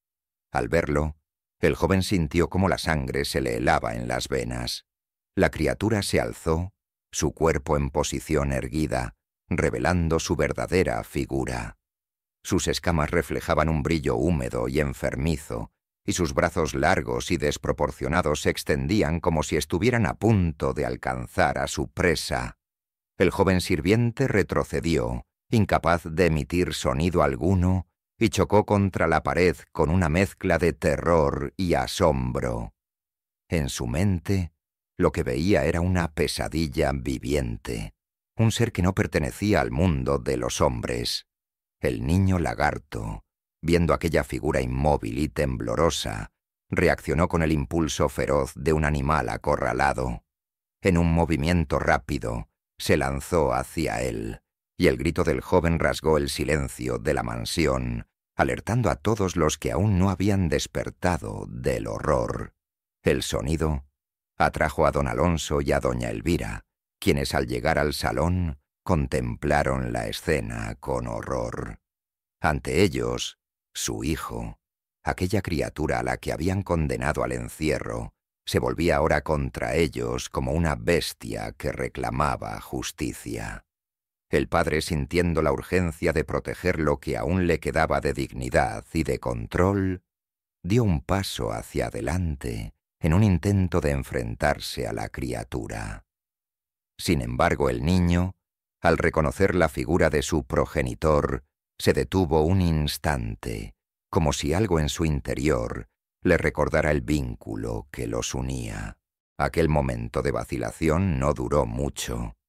Al verlo, el joven sintió cómo la sangre se le helaba en las venas. La criatura se alzó, su cuerpo en posición erguida, revelando su verdadera figura. Sus escamas reflejaban un brillo húmedo y enfermizo, y sus brazos largos y desproporcionados se extendían como si estuvieran a punto de alcanzar a su presa. El joven sirviente retrocedió, incapaz de emitir sonido alguno, y chocó contra la pared con una mezcla de terror y asombro. En su mente, lo que veía era una pesadilla viviente, un ser que no pertenecía al mundo de los hombres. El niño lagarto, viendo aquella figura inmóvil y temblorosa, reaccionó con el impulso feroz de un animal acorralado. En un movimiento rápido, se lanzó hacia él, y el grito del joven rasgó el silencio de la mansión, alertando a todos los que aún no habían despertado del horror. El sonido atrajo a don Alonso y a doña Elvira, quienes al llegar al salón contemplaron la escena con horror. Ante ellos, su hijo, aquella criatura a la que habían condenado al encierro, se volvía ahora contra ellos como una bestia que reclamaba justicia. El padre, sintiendo la urgencia de proteger lo que aún le quedaba de dignidad y de control, dio un paso hacia adelante en un intento de enfrentarse a la criatura. Sin embargo, el niño, al reconocer la figura de su progenitor, se detuvo un instante, como si algo en su interior le recordara el vínculo que los unía. Aquel momento de vacilación no duró mucho.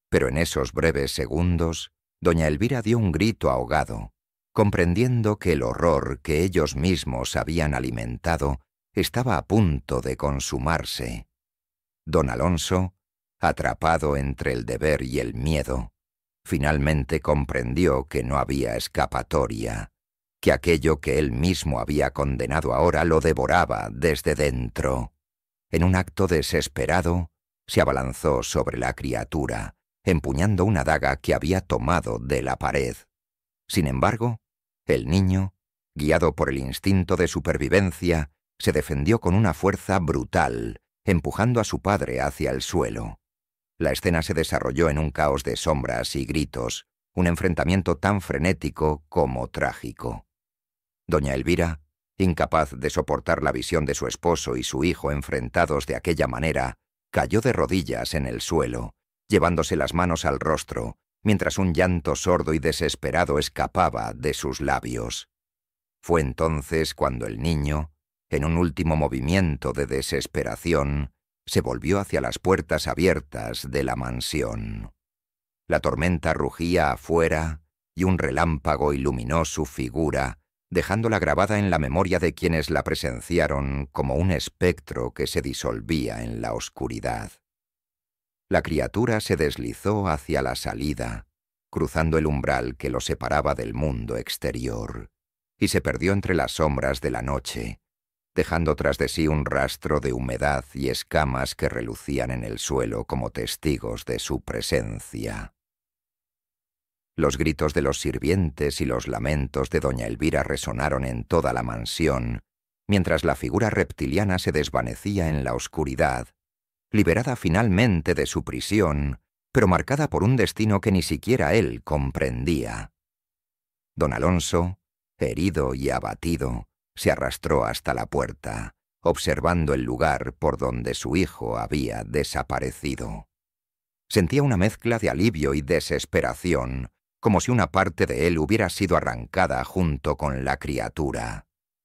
Pero en esos breves segundos, doña Elvira dio un grito ahogado, comprendiendo que el horror que ellos mismos habían alimentado estaba a punto de consumarse. Don Alonso, atrapado entre el deber y el miedo, finalmente comprendió que no había escapatoria, que aquello que él mismo había condenado ahora lo devoraba desde dentro. En un acto desesperado, se abalanzó sobre la criatura, empuñando una daga que había tomado de la pared. Sin embargo, el niño, guiado por el instinto de supervivencia, se defendió con una fuerza brutal, empujando a su padre hacia el suelo. La escena se desarrolló en un caos de sombras y gritos, un enfrentamiento tan frenético como trágico. Doña Elvira, incapaz de soportar la visión de su esposo y su hijo enfrentados de aquella manera, cayó de rodillas en el suelo, llevándose las manos al rostro, mientras un llanto sordo y desesperado escapaba de sus labios. Fue entonces cuando el niño, en un último movimiento de desesperación, se volvió hacia las puertas abiertas de la mansión. La tormenta rugía afuera y un relámpago iluminó su figura, dejándola grabada en la memoria de quienes la presenciaron como un espectro que se disolvía en la oscuridad. La criatura se deslizó hacia la salida, cruzando el umbral que lo separaba del mundo exterior, y se perdió entre las sombras de la noche, dejando tras de sí un rastro de humedad y escamas que relucían en el suelo como testigos de su presencia. Los gritos de los sirvientes y los lamentos de doña Elvira resonaron en toda la mansión, mientras la figura reptiliana se desvanecía en la oscuridad, liberada finalmente de su prisión, pero marcada por un destino que ni siquiera él comprendía. Don Alonso, herido y abatido, se arrastró hasta la puerta, observando el lugar por donde su hijo había desaparecido. Sentía una mezcla de alivio y desesperación, como si una parte de él hubiera sido arrancada junto con la criatura.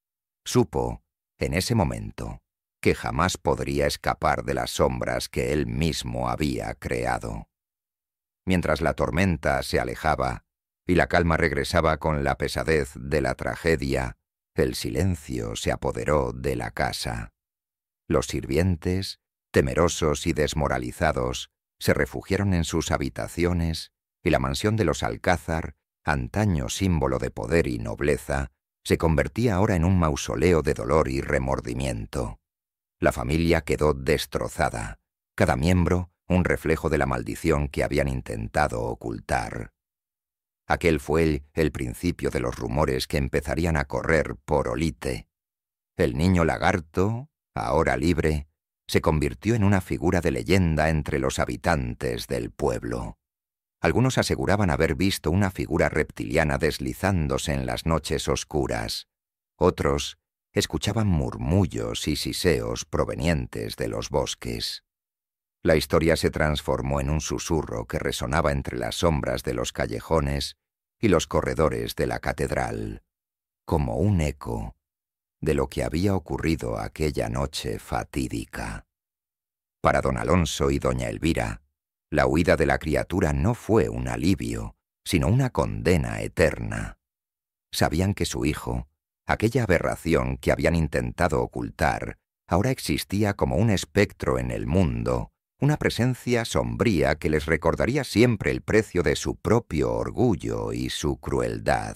Supo, en ese momento, que jamás podría escapar de las sombras que él mismo había creado. Mientras la tormenta se alejaba y la calma regresaba con la pesadez de la tragedia, el silencio se apoderó de la casa. Los sirvientes, temerosos y desmoralizados, se refugiaron en sus habitaciones y la mansión de los Alcázar, antaño símbolo de poder y nobleza, se convertía ahora en un mausoleo de dolor y remordimiento. La familia quedó destrozada, cada miembro un reflejo de la maldición que habían intentado ocultar. Aquel fue el principio de los rumores que empezarían a correr por Olite. El niño lagarto, ahora libre, se convirtió en una figura de leyenda entre los habitantes del pueblo. Algunos aseguraban haber visto una figura reptiliana deslizándose en las noches oscuras. Otros escuchaban murmullos y siseos provenientes de los bosques. La historia se transformó en un susurro que resonaba entre las sombras de los callejones y los corredores de la catedral, como un eco de lo que había ocurrido aquella noche fatídica. Para don Alonso y doña Elvira, la huida de la criatura no fue un alivio, sino una condena eterna. Sabían que su hijo, aquella aberración que habían intentado ocultar, ahora existía como un espectro en el mundo, una presencia sombría que les recordaría siempre el precio de su propio orgullo y su crueldad.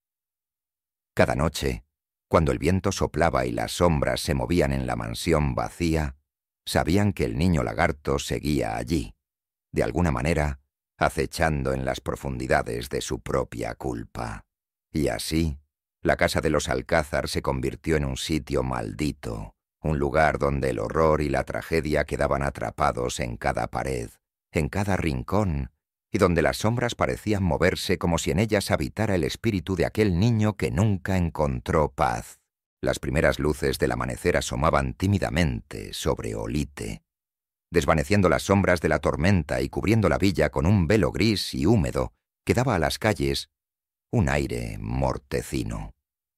Cada noche, cuando el viento soplaba y las sombras se movían en la mansión vacía, sabían que el niño lagarto seguía allí, de alguna manera, acechando en las profundidades de su propia culpa. Y así, la casa de los Alcázar se convirtió en un sitio maldito, un lugar donde el horror y la tragedia quedaban atrapados en cada pared, en cada rincón, y donde las sombras parecían moverse como si en ellas habitara el espíritu de aquel niño que nunca encontró paz. Las primeras luces del amanecer asomaban tímidamente sobre Olite, desvaneciendo las sombras de la tormenta y cubriendo la villa con un velo gris y húmedo que daba a las calles un aire mortecino.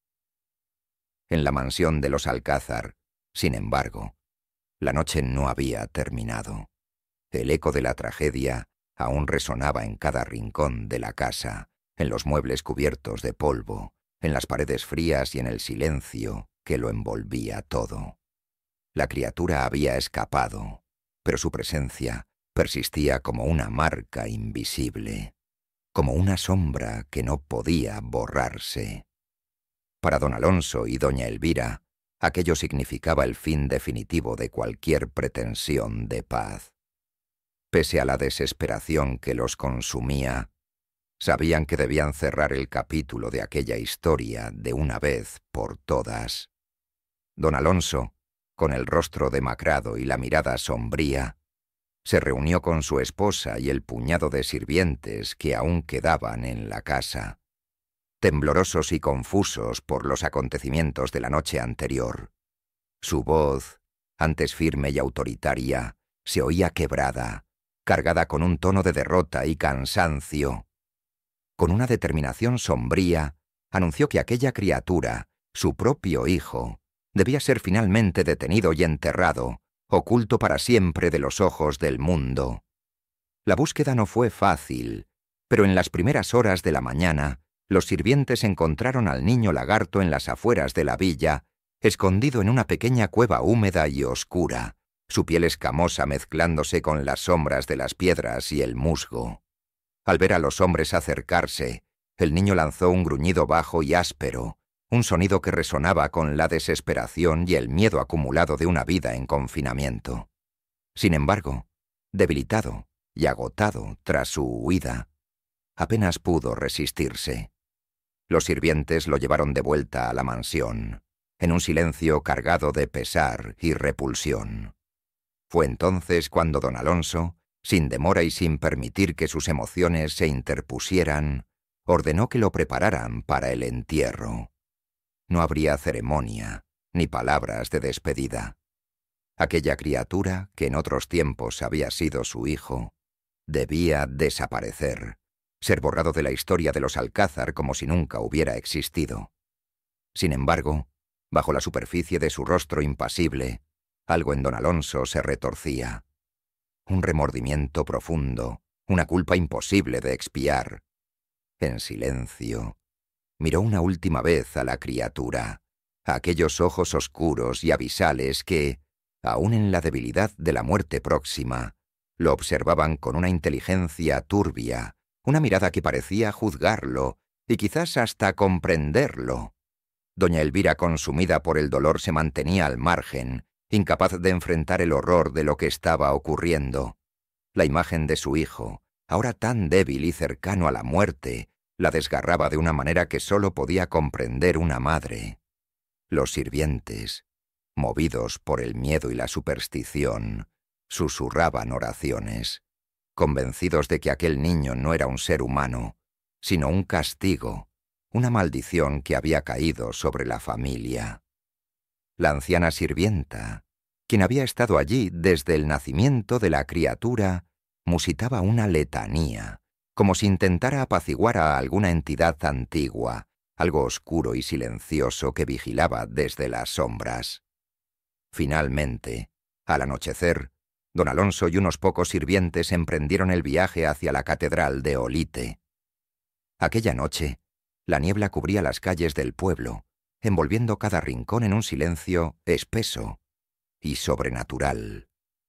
En la mansión de los Alcázar, sin embargo, la noche no había terminado. El eco de la tragedia aún resonaba en cada rincón de la casa, en los muebles cubiertos de polvo, en las paredes frías y en el silencio que lo envolvía todo. La criatura había escapado, pero su presencia persistía como una marca invisible, como una sombra que no podía borrarse. Para don Alonso y doña Elvira, aquello significaba el fin definitivo de cualquier pretensión de paz. Pese a la desesperación que los consumía, sabían que debían cerrar el capítulo de aquella historia de una vez por todas. Don Alonso, con el rostro demacrado y la mirada sombría, se reunió con su esposa y el puñado de sirvientes que aún quedaban en la casa, temblorosos y confusos por los acontecimientos de la noche anterior. Su voz, antes firme y autoritaria, se oía quebrada, cargada con un tono de derrota y cansancio. Con una determinación sombría, anunció que aquella criatura, su propio hijo, debía ser finalmente detenido y enterrado, oculto para siempre de los ojos del mundo. La búsqueda no fue fácil, pero en las primeras horas de la mañana, los sirvientes encontraron al niño lagarto en las afueras de la villa, escondido en una pequeña cueva húmeda y oscura, su piel escamosa mezclándose con las sombras de las piedras y el musgo. Al ver a los hombres acercarse, el niño lanzó un gruñido bajo y áspero, un sonido que resonaba con la desesperación y el miedo acumulado de una vida en confinamiento. Sin embargo, debilitado y agotado tras su huida, apenas pudo resistirse. Los sirvientes lo llevaron de vuelta a la mansión, en un silencio cargado de pesar y repulsión. Fue entonces cuando don Alonso, sin demora y sin permitir que sus emociones se interpusieran, ordenó que lo prepararan para el entierro. No habría ceremonia, ni palabras de despedida. Aquella criatura, que en otros tiempos había sido su hijo, debía desaparecer, ser borrado de la historia de los Alcázar como si nunca hubiera existido. Sin embargo, bajo la superficie de su rostro impasible, algo en don Alonso se retorcía. Un remordimiento profundo, una culpa imposible de expiar. En silencio, miró una última vez a la criatura, a aquellos ojos oscuros y abisales que, aun en la debilidad de la muerte próxima, lo observaban con una inteligencia turbia, una mirada que parecía juzgarlo y quizás hasta comprenderlo. Doña Elvira, consumida por el dolor, se mantenía al margen, incapaz de enfrentar el horror de lo que estaba ocurriendo. La imagen de su hijo, ahora tan débil y cercano a la muerte, la desgarraba de una manera que sólo podía comprender una madre. Los sirvientes, movidos por el miedo y la superstición, susurraban oraciones, convencidos de que aquel niño no era un ser humano, sino un castigo, una maldición que había caído sobre la familia. La anciana sirvienta, quien había estado allí desde el nacimiento de la criatura, musitaba una letanía, como si intentara apaciguar a alguna entidad antigua, algo oscuro y silencioso que vigilaba desde las sombras. Finalmente, al anochecer, don Alonso y unos pocos sirvientes emprendieron el viaje hacia la catedral de Olite. Aquella noche, la niebla cubría las calles del pueblo, envolviendo cada rincón en un silencio espeso y sobrenatural.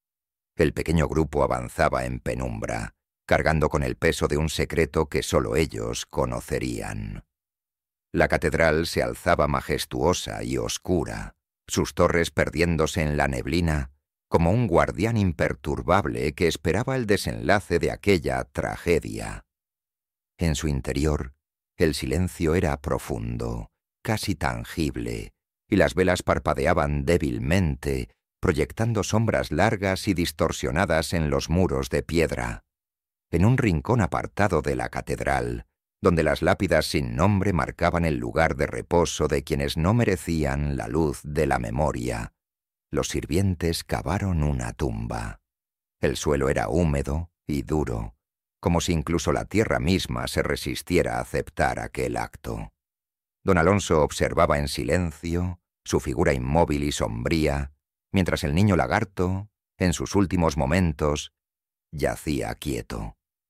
El pequeño grupo avanzaba en penumbra, cargando con el peso de un secreto que sólo ellos conocerían. La catedral se alzaba majestuosa y oscura, sus torres perdiéndose en la neblina, como un guardián imperturbable que esperaba el desenlace de aquella tragedia. En su interior, el silencio era profundo, casi tangible, y las velas parpadeaban débilmente, proyectando sombras largas y distorsionadas en los muros de piedra. En un rincón apartado de la catedral, donde las lápidas sin nombre marcaban el lugar de reposo de quienes no merecían la luz de la memoria, los sirvientes cavaron una tumba. El suelo era húmedo y duro, como si incluso la tierra misma se resistiera a aceptar aquel acto. Don Alonso observaba en silencio su figura inmóvil y sombría, mientras el niño lagarto, en sus últimos momentos, yacía quieto.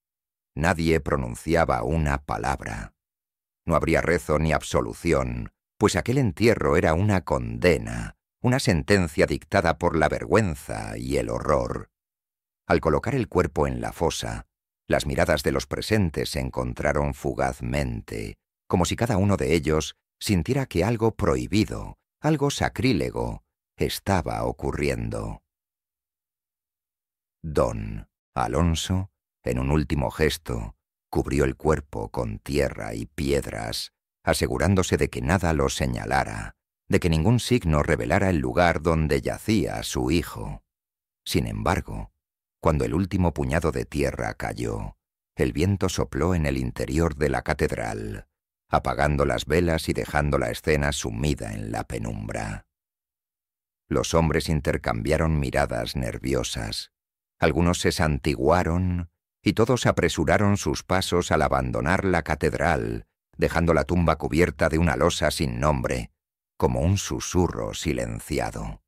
Nadie pronunciaba una palabra. No habría rezo ni absolución, pues aquel entierro era una condena, una sentencia dictada por la vergüenza y el horror. Al colocar el cuerpo en la fosa, las miradas de los presentes se encontraron fugazmente, como si cada uno de ellos sintiera que algo prohibido, algo sacrílego, estaba ocurriendo. Don Alonso, en un último gesto, cubrió el cuerpo con tierra y piedras, asegurándose de que nada lo señalara, de que ningún signo revelara el lugar donde yacía su hijo. Sin embargo, cuando el último puñado de tierra cayó, el viento sopló en el interior de la catedral, apagando las velas y dejando la escena sumida en la penumbra. Los hombres intercambiaron miradas nerviosas. Algunos se santiguaron y todos apresuraron sus pasos al abandonar la catedral, dejando la tumba cubierta de una losa sin nombre, como un susurro silenciado.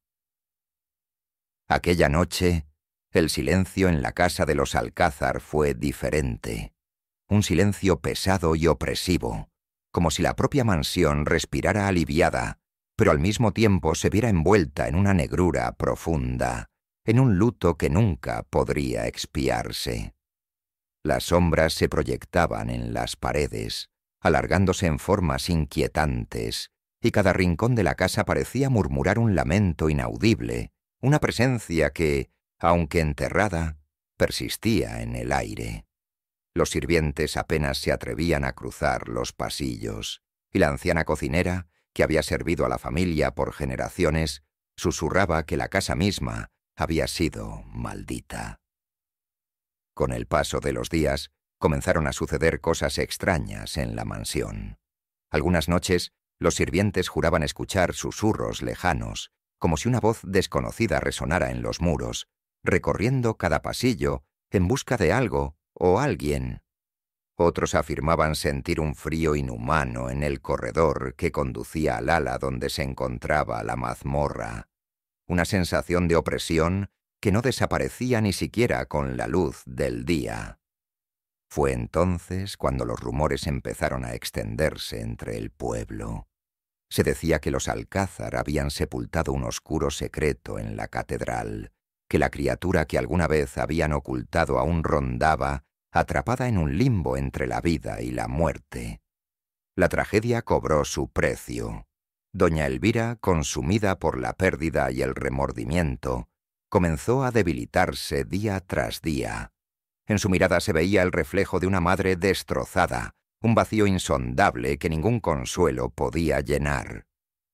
Aquella noche, el silencio en la casa de los Alcázar fue diferente. Un silencio pesado y opresivo, como si la propia mansión respirara aliviada, pero al mismo tiempo se viera envuelta en una negrura profunda, en un luto que nunca podría expiarse. Las sombras se proyectaban en las paredes, alargándose en formas inquietantes, y cada rincón de la casa parecía murmurar un lamento inaudible, una presencia que, aunque enterrada, persistía en el aire. Los sirvientes apenas se atrevían a cruzar los pasillos, y la anciana cocinera, que había servido a la familia por generaciones, susurraba que la casa misma había sido maldita. Con el paso de los días, comenzaron a suceder cosas extrañas en la mansión. Algunas noches, los sirvientes juraban escuchar susurros lejanos, como si una voz desconocida resonara en los muros, recorriendo cada pasillo en busca de algo o alguien. Otros afirmaban sentir un frío inhumano en el corredor que conducía al ala donde se encontraba la mazmorra, una sensación de opresión que no desaparecía ni siquiera con la luz del día. Fue entonces cuando los rumores empezaron a extenderse entre el pueblo. Se decía que los Alcázar habían sepultado un oscuro secreto en la catedral, que la criatura que alguna vez habían ocultado aún rondaba, atrapada en un limbo entre la vida y la muerte. La tragedia cobró su precio. Doña Elvira, consumida por la pérdida y el remordimiento, comenzó a debilitarse día tras día. En su mirada se veía el reflejo de una madre destrozada, un vacío insondable que ningún consuelo podía llenar.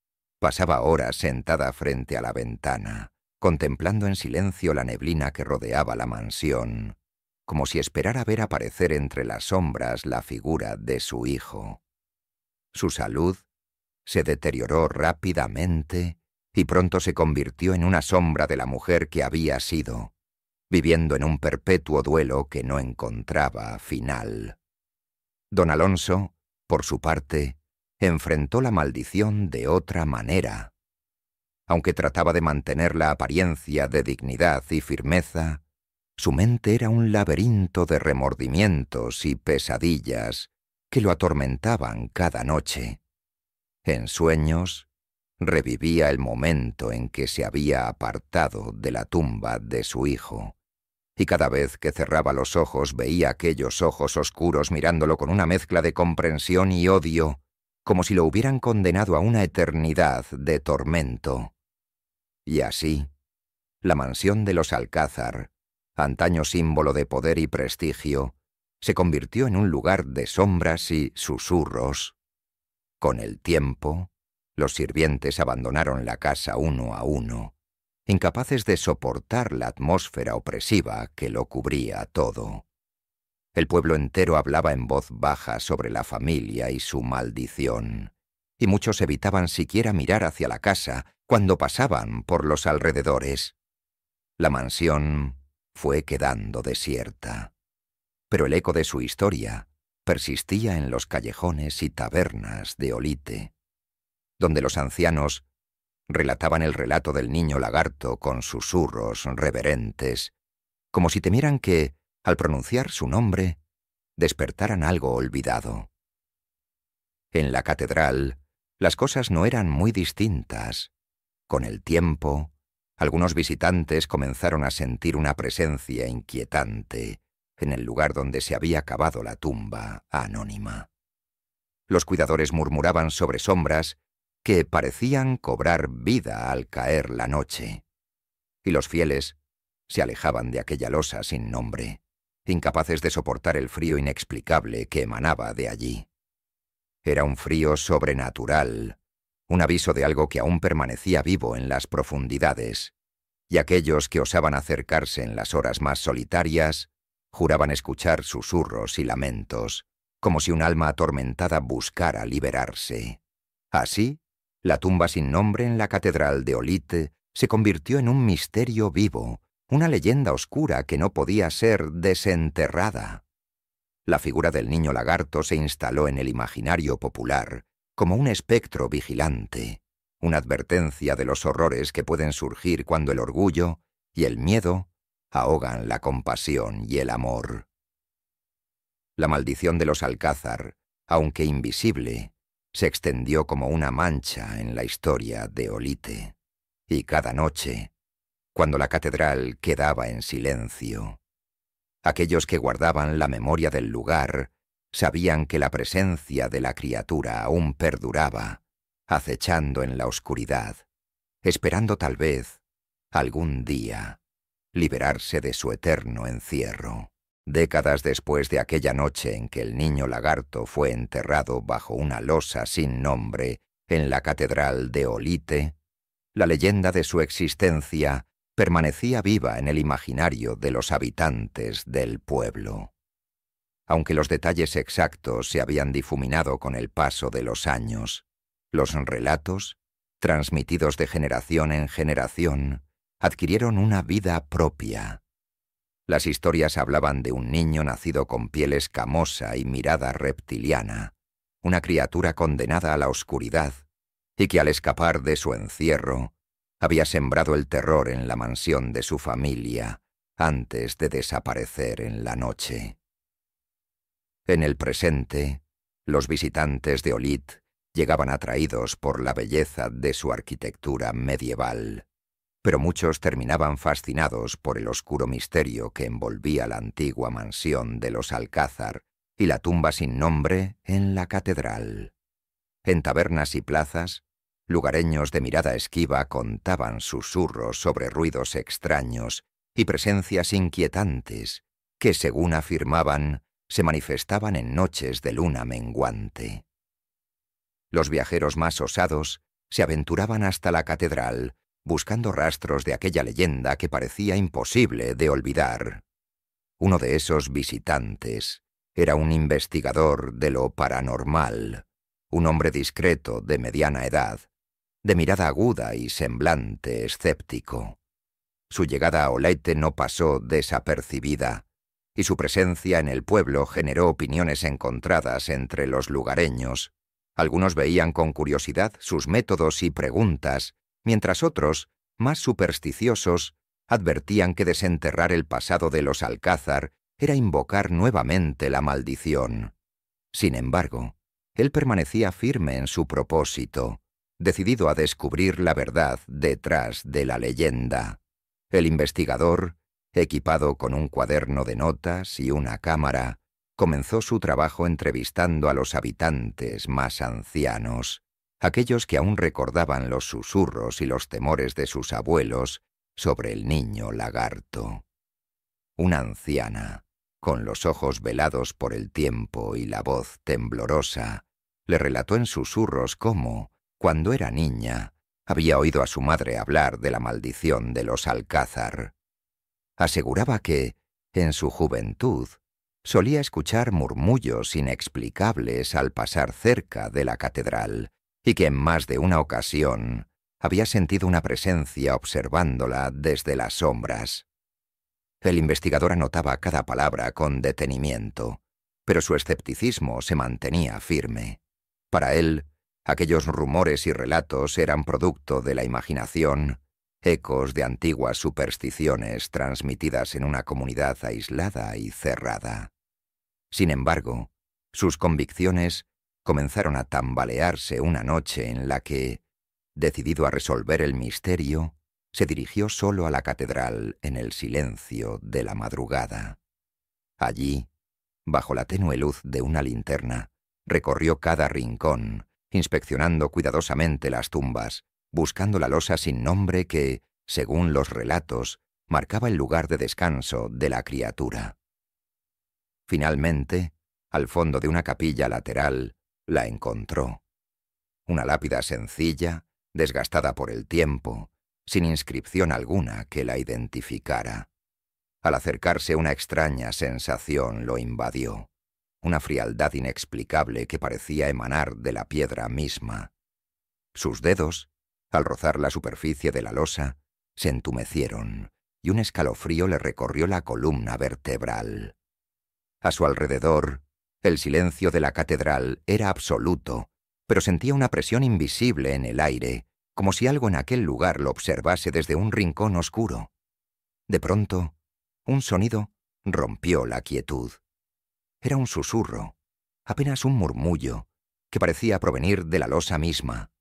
Pasaba horas sentada frente a la ventana, contemplando en silencio la neblina que rodeaba la mansión, como si esperara ver aparecer entre las sombras la figura de su hijo. Su salud se deterioró rápidamente y pronto se convirtió en una sombra de la mujer que había sido, viviendo en un perpetuo duelo que no encontraba final. Don Alonso, por su parte, enfrentó la maldición de otra manera. Aunque trataba de mantener la apariencia de dignidad y firmeza, su mente era un laberinto de remordimientos y pesadillas que lo atormentaban cada noche. En sueños, revivía el momento en que se había apartado de la tumba de su hijo, y cada vez que cerraba los ojos veía aquellos ojos oscuros mirándolo con una mezcla de comprensión y odio, como si lo hubieran condenado a una eternidad de tormento. Y así, la mansión de los Alcázar, antaño símbolo de poder y prestigio, se convirtió en un lugar de sombras y susurros. Con el tiempo, los sirvientes abandonaron la casa uno a uno, incapaces de soportar la atmósfera opresiva que lo cubría todo. El pueblo entero hablaba en voz baja sobre la familia y su maldición, y muchos evitaban siquiera mirar hacia la casa cuando pasaban por los alrededores. La mansión fue quedando desierta, pero el eco de su historia persistía en los callejones y tabernas de Olite, donde los ancianos relataban el relato del niño lagarto con susurros reverentes, como si temieran que, al pronunciar su nombre, despertaran algo olvidado. En la catedral, las cosas no eran muy distintas. Con el tiempo, algunos visitantes comenzaron a sentir una presencia inquietante en el lugar donde se había cavado la tumba anónima. Los cuidadores murmuraban sobre sombras que parecían cobrar vida al caer la noche, y los fieles se alejaban de aquella losa sin nombre, incapaces de soportar el frío inexplicable que emanaba de allí. Era un frío sobrenatural, un aviso de algo que aún permanecía vivo en las profundidades, y aquellos que osaban acercarse en las horas más solitarias juraban escuchar susurros y lamentos, como si un alma atormentada buscara liberarse. Así, la tumba sin nombre en la catedral de Olite se convirtió en un misterio vivo, una leyenda oscura que no podía ser desenterrada. La figura del niño lagarto se instaló en el imaginario popular como un espectro vigilante, una advertencia de los horrores que pueden surgir cuando el orgullo y el miedo ahogan la compasión y el amor. La maldición de los Alcázar, aunque invisible, se extendió como una mancha en la historia de Olite, y cada noche, cuando la catedral quedaba en silencio, aquellos que guardaban la memoria del lugar sabían que la presencia de la criatura aún perduraba, acechando en la oscuridad, esperando tal vez, algún día, liberarse de su eterno encierro. Décadas después de aquella noche en que el niño lagarto fue enterrado bajo una losa sin nombre en la catedral de Olite, la leyenda de su existencia permanecía viva en el imaginario de los habitantes del pueblo. Aunque los detalles exactos se habían difuminado con el paso de los años, los relatos, transmitidos de generación en generación, adquirieron una vida propia. Las historias hablaban de un niño nacido con piel escamosa y mirada reptiliana, una criatura condenada a la oscuridad, y que al escapar de su encierro, había sembrado el terror en la mansión de su familia antes de desaparecer en la noche. En el presente, los visitantes de Olite llegaban atraídos por la belleza de su arquitectura medieval, pero muchos terminaban fascinados por el oscuro misterio que envolvía la antigua mansión de los Alcázar y la tumba sin nombre en la catedral. En tabernas y plazas, lugareños de mirada esquiva contaban susurros sobre ruidos extraños y presencias inquietantes que, según afirmaban, se manifestaban en noches de luna menguante. Los viajeros más osados se aventuraban hasta la catedral, buscando rastros de aquella leyenda que parecía imposible de olvidar. Uno de esos visitantes era un investigador de lo paranormal, un hombre discreto de mediana edad, de mirada aguda y semblante escéptico. Su llegada a Olite no pasó desapercibida, y su presencia en el pueblo generó opiniones encontradas entre los lugareños. Algunos veían con curiosidad sus métodos y preguntas, mientras otros, más supersticiosos, advertían que desenterrar el pasado de los Alcázar era invocar nuevamente la maldición. Sin embargo, él permanecía firme en su propósito, decidido a descubrir la verdad detrás de la leyenda. El investigador, equipado con un cuaderno de notas y una cámara, comenzó su trabajo entrevistando a los habitantes más ancianos, aquellos que aún recordaban los susurros y los temores de sus abuelos sobre el niño lagarto. Una anciana, con los ojos velados por el tiempo y la voz temblorosa, le relató en susurros cómo, cuando era niña, había oído a su madre hablar de la maldición de los Alcázar. Aseguraba que, en su juventud, solía escuchar murmullos inexplicables al pasar cerca de la catedral, y que en más de una ocasión había sentido una presencia observándola desde las sombras. El investigador anotaba cada palabra con detenimiento, pero su escepticismo se mantenía firme. Para él, aquellos rumores y relatos eran producto de la imaginación, ecos de antiguas supersticiones transmitidas en una comunidad aislada y cerrada. Sin embargo, sus convicciones comenzaron a tambalearse una noche en la que, decidido a resolver el misterio, se dirigió solo a la catedral en el silencio de la madrugada. Allí, bajo la tenue luz de una linterna, recorrió cada rincón, inspeccionando cuidadosamente las tumbas, buscando la losa sin nombre que, según los relatos, marcaba el lugar de descanso de la criatura. Finalmente, al fondo de una capilla lateral, la encontró. Una lápida sencilla, desgastada por el tiempo, sin inscripción alguna que la identificara. Al acercarse una extraña sensación lo invadió, una frialdad inexplicable que parecía emanar de la piedra misma. Sus dedos, al rozar la superficie de la losa, se entumecieron y un escalofrío le recorrió la columna vertebral. A su alrededor, el silencio de la catedral era absoluto, pero sentía una presión invisible en el aire, como si algo en aquel lugar lo observase desde un rincón oscuro. De pronto, un sonido rompió la quietud. Era un susurro, apenas un murmullo, que parecía provenir de la losa misma.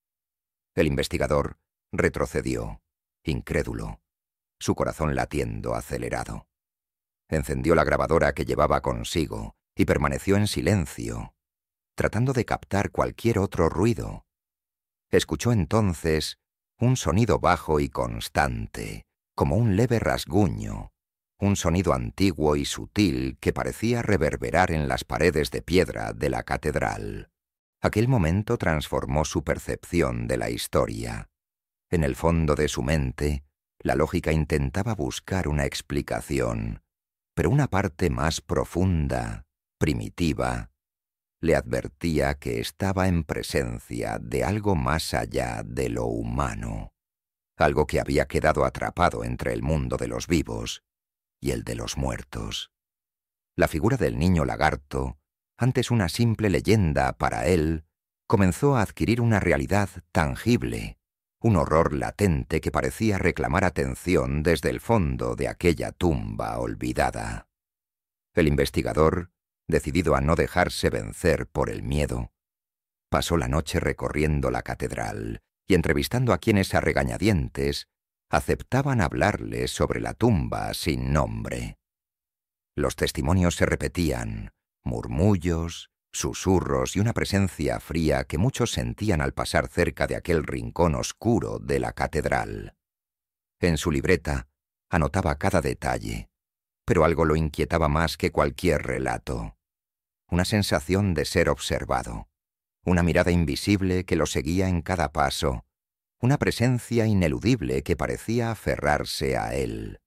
El investigador retrocedió, incrédulo, su corazón latiendo acelerado. Encendió la grabadora que llevaba consigo y permaneció en silencio, tratando de captar cualquier otro ruido. Escuchó entonces un sonido bajo y constante, como un leve rasguño, un sonido antiguo y sutil que parecía reverberar en las paredes de piedra de la catedral. Aquel momento transformó su percepción de la historia. En el fondo de su mente, la lógica intentaba buscar una explicación, pero una parte más profunda, primitiva, le advertía que estaba en presencia de algo más allá de lo humano, algo que había quedado atrapado entre el mundo de los vivos y el de los muertos. La figura del niño lagarto, antes una simple leyenda para él, comenzó a adquirir una realidad tangible, un horror latente que parecía reclamar atención desde el fondo de aquella tumba olvidada. El investigador, decidido a no dejarse vencer por el miedo, pasó la noche recorriendo la catedral y entrevistando a quienes a regañadientes aceptaban hablarle sobre la tumba sin nombre. Los testimonios se repetían, murmullos, susurros y una presencia fría que muchos sentían al pasar cerca de aquel rincón oscuro de la catedral. En su libreta anotaba cada detalle, pero algo lo inquietaba más que cualquier relato. Una sensación de ser observado, una mirada invisible que lo seguía en cada paso, una presencia ineludible que parecía aferrarse a él.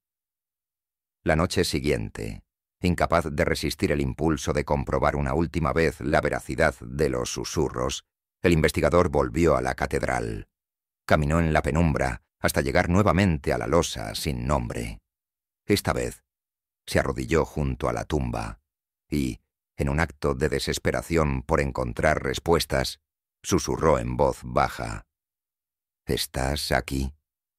La noche siguiente, incapaz de resistir el impulso de comprobar una última vez la veracidad de los susurros, el investigador volvió a la catedral. Caminó en la penumbra hasta llegar nuevamente a la losa sin nombre. Esta vez, se arrodilló junto a la tumba y, en un acto de desesperación por encontrar respuestas, susurró en voz baja: «¿Estás aquí?».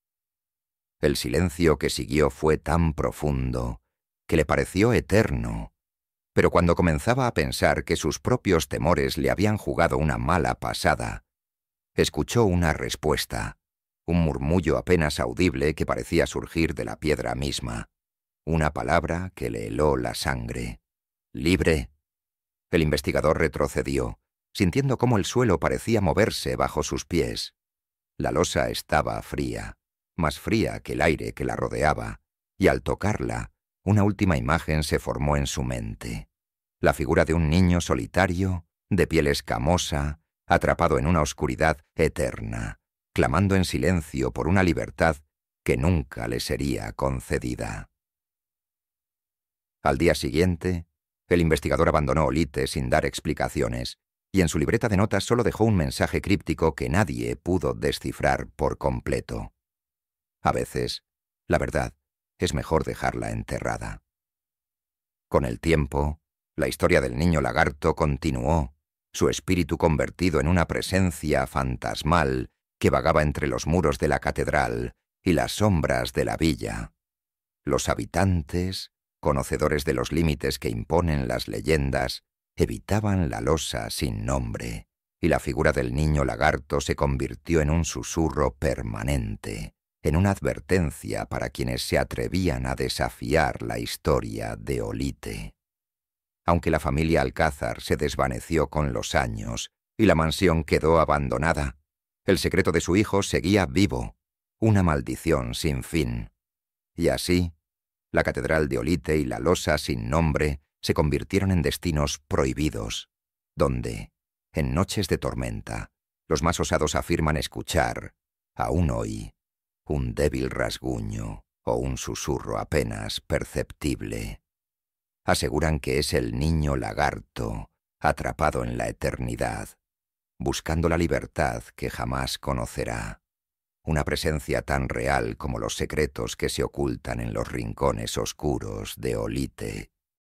El silencio que siguió fue tan profundo que le pareció eterno, pero cuando comenzaba a pensar que sus propios temores le habían jugado una mala pasada, escuchó una respuesta, un murmullo apenas audible que parecía surgir de la piedra misma, una palabra que le heló la sangre: «Libre». El investigador retrocedió, sintiendo cómo el suelo parecía moverse bajo sus pies. La losa estaba fría, más fría que el aire que la rodeaba, y al tocarla, una última imagen se formó en su mente. La figura de un niño solitario, de piel escamosa, atrapado en una oscuridad eterna, clamando en silencio por una libertad que nunca le sería concedida. Al día siguiente, el investigador abandonó Olite sin dar explicaciones, y en su libreta de notas solo dejó un mensaje críptico que nadie pudo descifrar por completo. A veces, la verdad es mejor dejarla enterrada. Con el tiempo, la historia del niño lagarto continuó, su espíritu convertido en una presencia fantasmal que vagaba entre los muros de la catedral y las sombras de la villa. Los habitantes, conocedores de los límites que imponen las leyendas, evitaban la losa sin nombre, y la figura del niño lagarto se convirtió en un susurro permanente, en una advertencia para quienes se atrevían a desafiar la historia de Olite. Aunque la familia Alcázar se desvaneció con los años y la mansión quedó abandonada, el secreto de su hijo seguía vivo, una maldición sin fin. Y así, la catedral de Olite y la losa sin nombre se convirtieron en destinos prohibidos, donde, en noches de tormenta, los más osados afirman escuchar, aún hoy, un débil rasguño o un susurro apenas perceptible. Aseguran que es el niño lagarto, atrapado en la eternidad, buscando la libertad que jamás conocerá. Una presencia tan real como los secretos que se ocultan en los rincones oscuros de Olite.